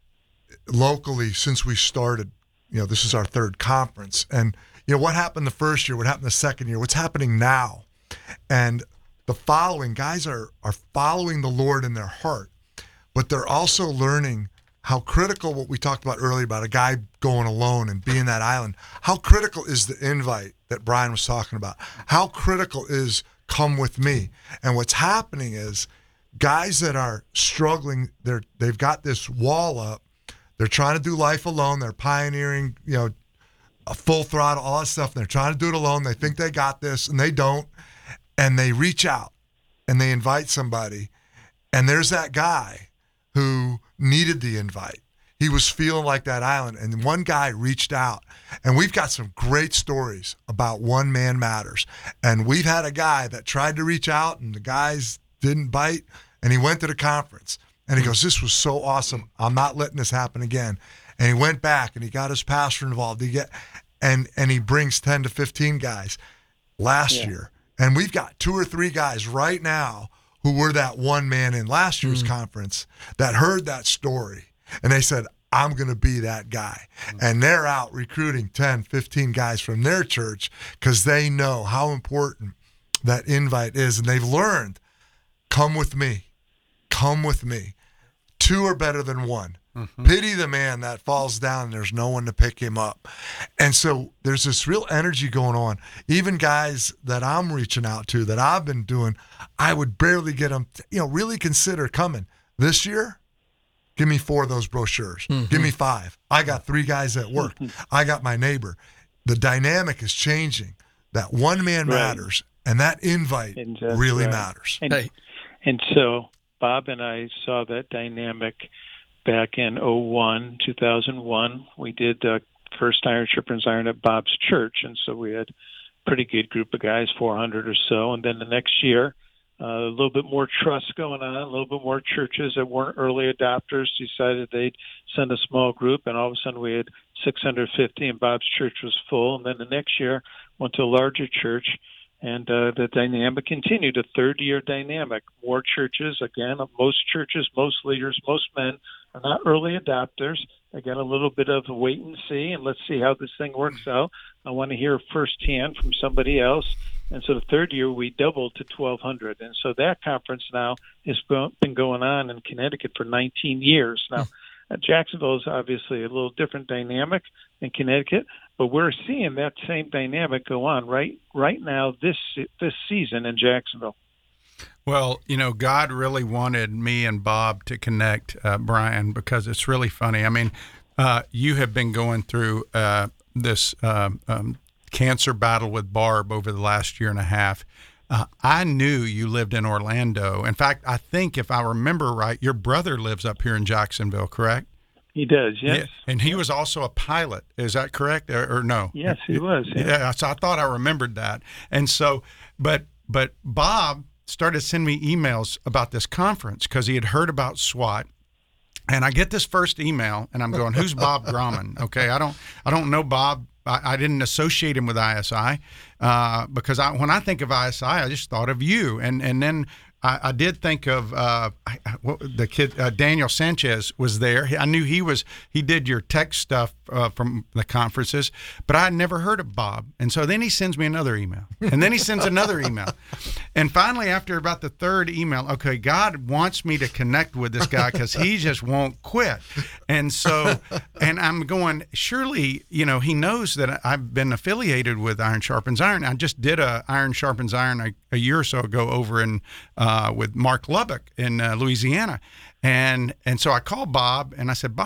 locally since we started. You know, this is our third conference. And, you know, what happened the first year, what happened the second year, what's happening now. And the following, guys are, are following the Lord in their heart, but they're also learning how critical what we talked about earlier about a guy going alone and being that island. How critical is the invite that Brian was talking about? How critical is come with me? And what's happening is guys that are struggling, they're, they've got this wall up. They're trying to do life alone. They're pioneering, you know, a full throttle, all that stuff. And they're trying to do it alone. They think they got this, and they don't. And they reach out, and they invite somebody. And there's that guy who needed the invite. He was feeling like that island. And one guy reached out. And we've got some great stories about One Man Matters. And we've had a guy that tried to reach out, and the guys didn't bite. And he went to the conference. And he goes, this was so awesome. I'm not letting this happen again. And he went back and he got his pastor involved. He get, and and he brings ten to fifteen guys last yeah. year. And we've got two or three guys right now who were that one man in last year's mm. conference that heard that story. And they said, I'm going to be that guy. Mm. And they're out recruiting ten, fifteen guys from their church because they know how important that invite is. And they've learned, come with me. Come with me. Two are better than one. Mm-hmm. Pity the man that falls down and there's no one to pick him up. And so there's this real energy going on. Even guys that I'm reaching out to that I've been doing, I would barely get them, you know, really consider coming. This year, give me four of those brochures. Mm-hmm. Give me five. I got three guys at work. I got my neighbor. The dynamic is changing. That one man right. matters, and that invite and really right. matters. And, hey. and so Bob and I saw that dynamic back in oh one, two thousand one. We did the first Iron Sharpens Iron at Bob's church, and so we had a pretty good group of guys, four hundred or so. And then the next year, uh, a little bit more trust going on, a little bit more churches that weren't early adopters decided they'd send a small group, and all of a sudden we had six hundred fifty, and Bob's church was full. And then the next year, went to a larger church, and uh, the dynamic continued, a third-year dynamic. More churches, again, most churches, most leaders, most men are not early adopters. They got a little bit of a wait and see, and let's see how this thing works out. I want to hear firsthand from somebody else. And so the third year, we doubled to twelve hundred. And so that conference now has been going on in Connecticut for nineteen years. Now, Jacksonville is obviously a little different dynamic than Connecticut, but we're seeing that same dynamic go on right right now this this season in Jacksonville. Well, you know, God really wanted me and Bob to connect, uh, Brian, because it's really funny. I mean, uh, you have been going through uh, this uh, um, cancer battle with Barb over the last year and a half. Uh, I knew you lived in Orlando. In fact, I think if I remember right, your brother lives up here in Jacksonville, correct? He does, yes. Yeah. And he was also a pilot. Is that correct, or, or no? Yes, he was. Yeah. yeah. So I thought I remembered that. And so, but but Bob started sending me emails about this conference because he had heard about SWAT. And I get this first email, and I'm going, "Who's Bob Grauman?" Okay, I don't I don't know Bob. I, I didn't associate him with I S I uh, because I, when I think of I S I, I just thought of you. And and then I, I did think of uh, I, what, the kid uh, Daniel Sanchez was there. I knew he was. He did your tech stuff uh, from the conferences, but I had never heard of Bob. And so then he sends me another email, and then he sends another email, and finally, after about the third email, okay, God wants me to connect with this guy because he just won't quit. And so, and I'm going, surely, you know, he knows that I've been affiliated with Iron Sharpens Iron. I just did a Iron Sharpens Iron a, a year or so ago over in uh, with Mark Lubbock in uh, Louisiana, and and so I called Bob and I said, Bob,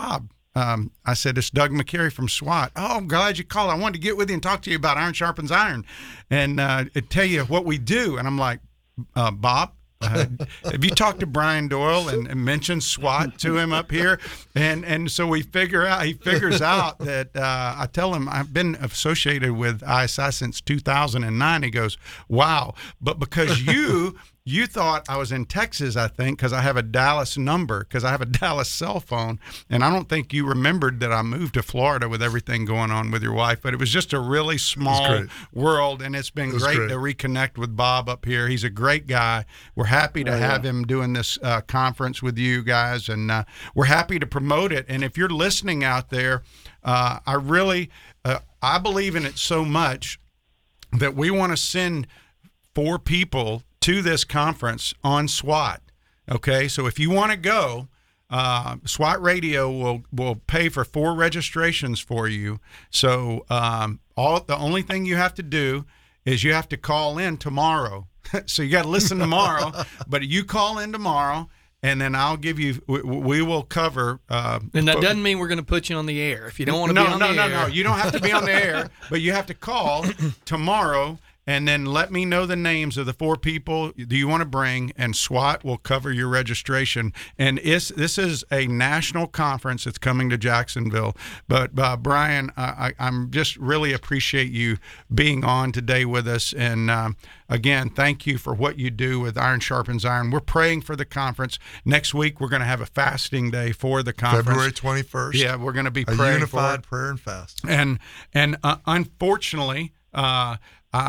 um, I said, it's Doug McCary from SWAT. Oh, I'm glad you called. I wanted to get with you and talk to you about Iron Sharpens Iron and uh, tell you what we do. And I'm like, uh, Bob, uh, have you talked to Brian Doyle and, and mentioned SWAT to him up here? And and so we figure out, he figures out that uh, I tell him I've been associated with I S I since two thousand nine. He goes, wow. But because you... You thought I was in Texas, I think, because I have a Dallas number, because I have a Dallas cell phone. And I don't think you remembered that I moved to Florida with everything going on with your wife. But it was just a really small world, and it's been it great, great to reconnect with Bob up here. He's a great guy. We're happy to oh, have yeah. him doing this uh, conference with you guys, and uh, we're happy to promote it. And if you're listening out there, uh, I really, uh, I believe in it so much that we want to send four people to this conference on SWAT. Okay, so if you want to go, uh, SWAT Radio will will pay for four registrations for you. So um, all the only thing you have to do is you have to call in tomorrow. So you got to listen tomorrow, but you call in tomorrow, and then I'll give you. We, we will cover. Uh, and that doesn't mean we're going to put you on the air if you don't want to no, be on no, the no, air. No, no, no. You don't have to be on the air, but you have to call tomorrow. And then let me know the names of the four people do you want to bring, and SWAT will cover your registration. And it's, this is a national conference that's coming to Jacksonville. But, uh, Brian, I, I'm just really appreciate you being on today with us. And, um, again, thank you for what you do with Iron Sharpens Iron. We're praying for the conference. Next week, we're going to have a fasting day for the conference. February twenty-first. Yeah, we're going to be a praying unified for prayer and fast. And, and uh, unfortunately, uh,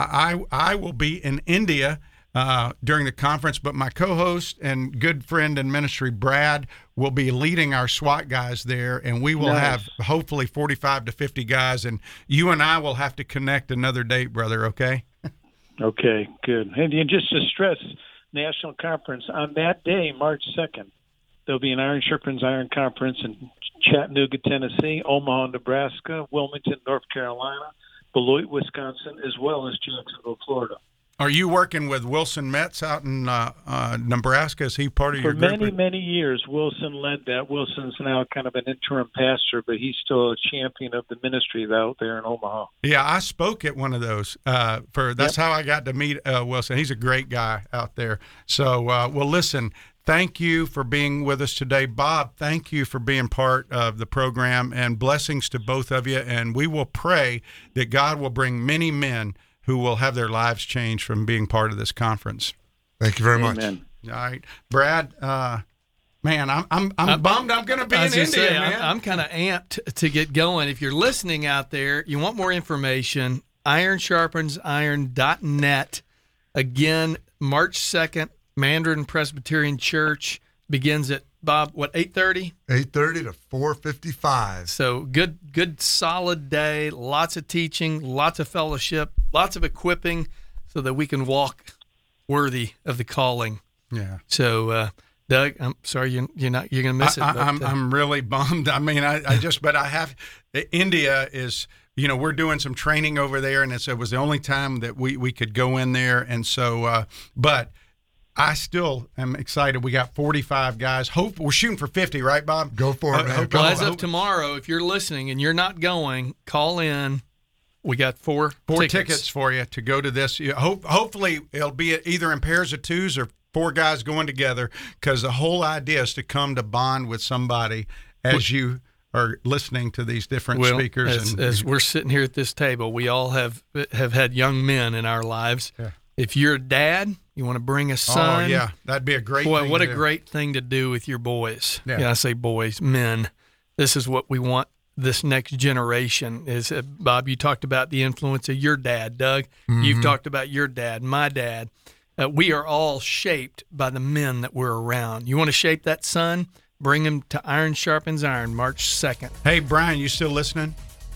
I I will be in India uh, during the conference, but my co-host and good friend in ministry, Brad, will be leading our SWAT guys there, and we will nice. have hopefully forty-five to fifty guys, and you and I will have to connect another date, brother, okay? Okay, good. And just to stress, National Conference, on that day, March second, there'll be an Iron Sharpens Iron Conference in Chattanooga, Tennessee, Omaha, Nebraska, Wilmington, North Carolina, Beloit, Wisconsin, as well as Jacksonville, Florida. Are you working with Wilson Metz out in uh, uh, Nebraska? Is he part of For your group? For many, many years, Wilson led that. Wilson's now kind of an interim pastor, but he's still a champion of the ministry out there in Omaha. Yeah, I spoke at one of those. Uh, for That's yep. how I got to meet uh, Wilson. He's a great guy out there. So, uh, well, listen, thank you for being with us today. Bob, thank you for being part of the program, and blessings to both of you. And we will pray that God will bring many men who will have their lives changed from being part of this conference. Thank you very Amen. much. All right. Brad, uh, man, I'm I'm, I'm I'm bummed I'm going to be in India, say, man. I'm, I'm kind of amped to get going. If you're listening out there, you want more information, iron sharpens iron dot net. Again, March second, Mandarin Presbyterian Church begins at, Bob, what, eight thirty? eight thirty to four fifty-five. So good, good, solid day, lots of teaching, lots of fellowship, lots of equipping so that we can walk worthy of the calling. Yeah. So, uh, Doug, I'm sorry you're, you're not, you're going to miss it. I, but, I'm, uh, I'm really bummed. I mean, I, I just, but I have, India is, you know, we're doing some training over there, and it's, it was the only time that we, we could go in there. And so, uh, but I still am excited. We got forty-five guys. Hope we're shooting for fifty, right, Bob? Go for it, uh, man. Hope, well, as hope, of tomorrow, if you're listening and you're not going, call in. We got four four tickets, tickets for you to go to this. You hope, hopefully, it'll be either in pairs of twos or four guys going together, because the whole idea is to come to bond with somebody as you are listening to these different well, speakers. As, and, as we're sitting here at this table, we all have have had young men in our lives. Yeah. If you're a dad, you want to bring a son. Oh, yeah. That'd be a great boy, thing what to a do. great thing to do with your boys. Yeah. yeah, I say boys, men. This is what we want this next generation is. Uh, Bob, you talked about the influence of your dad. Doug, mm-hmm. you've talked about your dad, my dad. Uh, we are all shaped by the men that we're around. You want to shape that son? Bring him to Iron Sharpens Iron, March second. Hey, Brian, you still listening?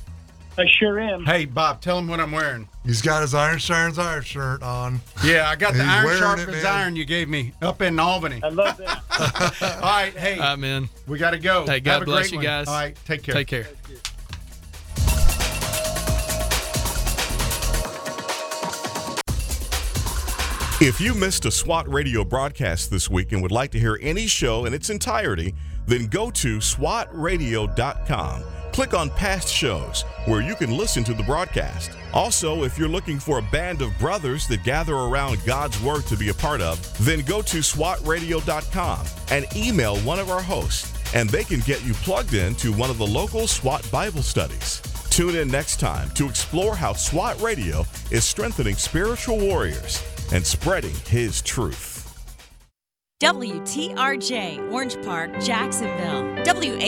I sure am. Hey, Bob, tell him what I'm wearing. He's got his Iron Sharpens Iron shirt on. Yeah, I got the He's Iron wearing Sharpens it, man. Iron you gave me up in Albany. I love that. All right, hey, All right, man. we got to go. Hey, God Have a bless great you one. guys. All right, take care. Take care. If you missed a SWAT radio broadcast this week and would like to hear any show in its entirety, then go to swat radio dot com. Click on past shows where you can listen to the broadcast. Also, if you're looking for a band of brothers that gather around God's Word to be a part of, then go to swat radio dot com and email one of our hosts, and they can get you plugged in to one of the local SWAT Bible studies. Tune in next time to explore how SWAT Radio is strengthening spiritual warriors and spreading His truth. W T R J, Orange Park, Jacksonville. W A